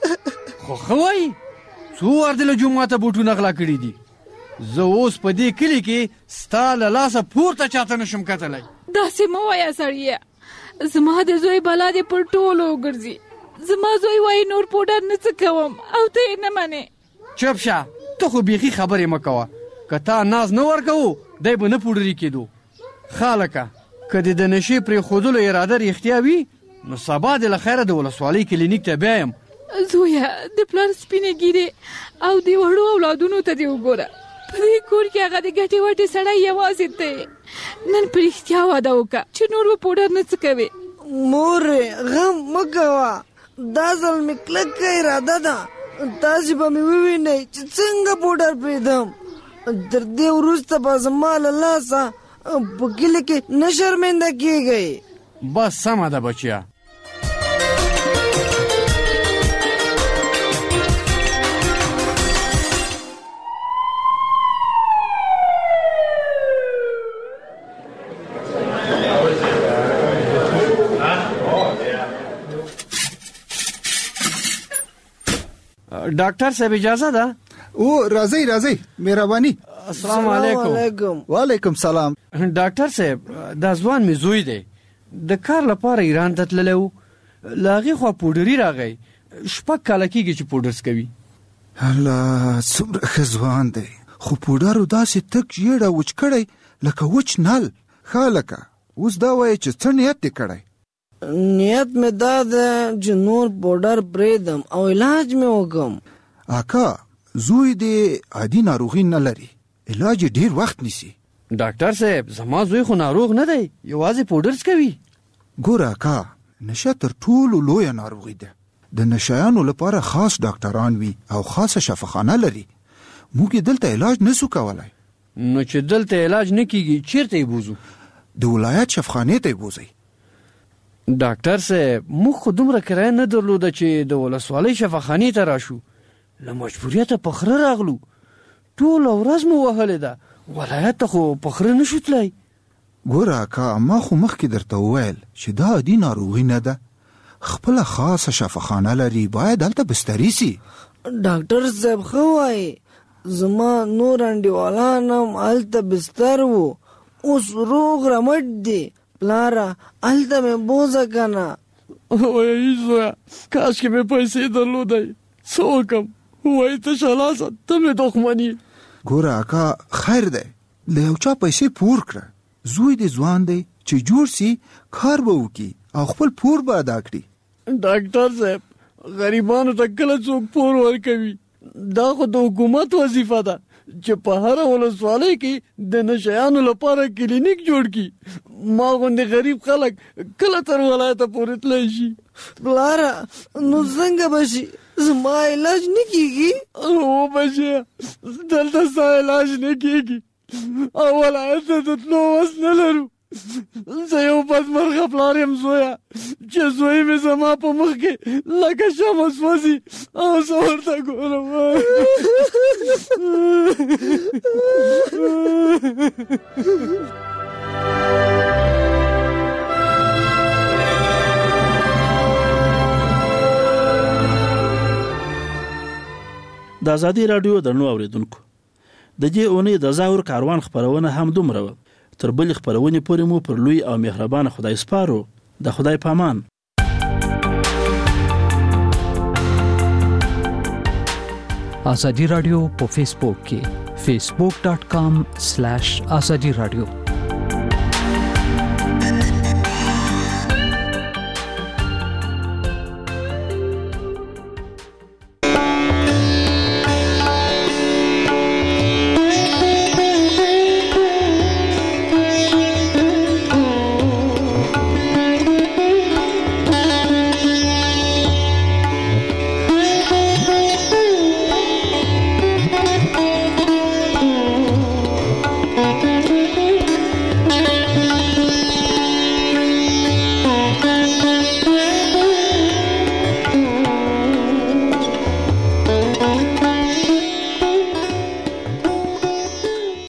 خو ښه وایي څو وار دې له جوماته بوټونه اغلا کړي دي زه اوس په دې کلي کې ستا له لاسه پورته چاته نشم کتلی داسې مه وایه سړیه زما د زوی بلا دې پر ټولو وګرځي زما زوی وایي نور پوډر نه څه کوم او ته یې نه منې چپ شه ته خو بیخي خبرې مه کوه که تا ناز نه ورکوو دی به نه پوډري کېدو خالکه که دې د نشې پرېښودلو اراده رښتیا وي نو سبا دې له خیره د ولسوالۍ کلینیک ته بیایم زویه د پلار سپینې ګیرې او د وړو اولادونو ته دې وګوره په دې کور کې هغه د ګټې وټې سړی یوازې دی نن په رښتیا واده وکړه چې نور به پوډر نه څه کوې مورې غم مه کوه دا ځل مې کلکه اراده ده تاسې به مې ووینئ چې څنګه پوډر پرېږدم تر دې وروسته به زما له لاسه په کلي کې نه شرمنده کېږئ بس سمه ده بچیه ډاکټر صاحب اجازه ده او راځي مهرباني السلام علیکم وعلیکم سلام ډاکټر صاحب دا ځوان مې زوی دی د کار لپاره ایران ته تللی و له هغې خوا پوډري راغی 6 کاله کېږي چې پوډرز کوي الله څومره ښه ځوان دی خو پوډرو داسې تک ژېړه وچ کړی لکه وچ نل ښه لکه اوس دا وایي چې څه نیت دې کړی نیت مې دا ده چې نور پوډر پرېږدم او علاج مې وکړم اکا زوی دې عادي ناروغي نه لري علاج ډیر وخت نیسي ډاکټر صاحب زما زوی خو ناروغ نه دی یوازې پوډرز کوي ګوره اکا نشه تر ټولو لویه ناروغي ده د نشایانو لپاره خاص ډاکټران وي او خاصه شفاخانه لري موږ دلته علاج نسو کولای نو چې دلته علاج نه کیږي چیرته یې بوزو د ولایت شفاخانې ته یې بوزئ ډاکټر صاحب موږ خو دومره کرایه نه درلوده چې د ولسوالۍ شفاخانې ته راشو له مجبوریته په خره راغلو ټوله ورځ مو وهلې ده ولایت ته خو په خره نشو تللی ګوره اکا ما خو مخکې درته وویل چې دا عادي ناروغي نه ده خپله خاصه شفاخانه لري باید هلته بستري سي ډاکټر صاحب ښه وایي زما نور انډیوالان هم هلته بستر وو اوس روغ رمټ دي پلاره هلته مې بوځه که نه وایي زویه کاشکې مې پیسې درلودی څه وکړم وایي ته شلاسه ته مې دښمني ګوره اکا خیر دی له یو چا پیسې پور کړه زوی دې ځوان دی چې جوړ سي کار به وکړي او خپل پور به ادا کړي. ډاکټر صاحب غریبانو ته کله څوک پور ورکوي؟ دا خو د حکومت وظیفه ده چې په هر ولسوالۍ کې د نشیانو لپاره کلینیک جوړ کړي. ما غوندې غریب خلک کله تر ولایته پورې تللی شي؟ پلاره نو څنګه به شي؟ زما علاج نه کیږي؟ هو بچیه دلته ستا علاج نه کیږي او ولایت ته د تلو وس نه لرو. زه یو بدمرغه پلار یم زویه چې زوی مې زما په مخ کې لکه شمع سوځي او زه ورته ګورم. د ازادي رادیو درنو اوریدونکو د دې اونۍ د ظاهر کاروان خبرونه هم دومره وه. تر بل خبرونه پورې مو پر لوی او مهربان خدای سپارو. د خدای پامان. ازادي رادیو په فیسبوک کې facebook.com/azadi radio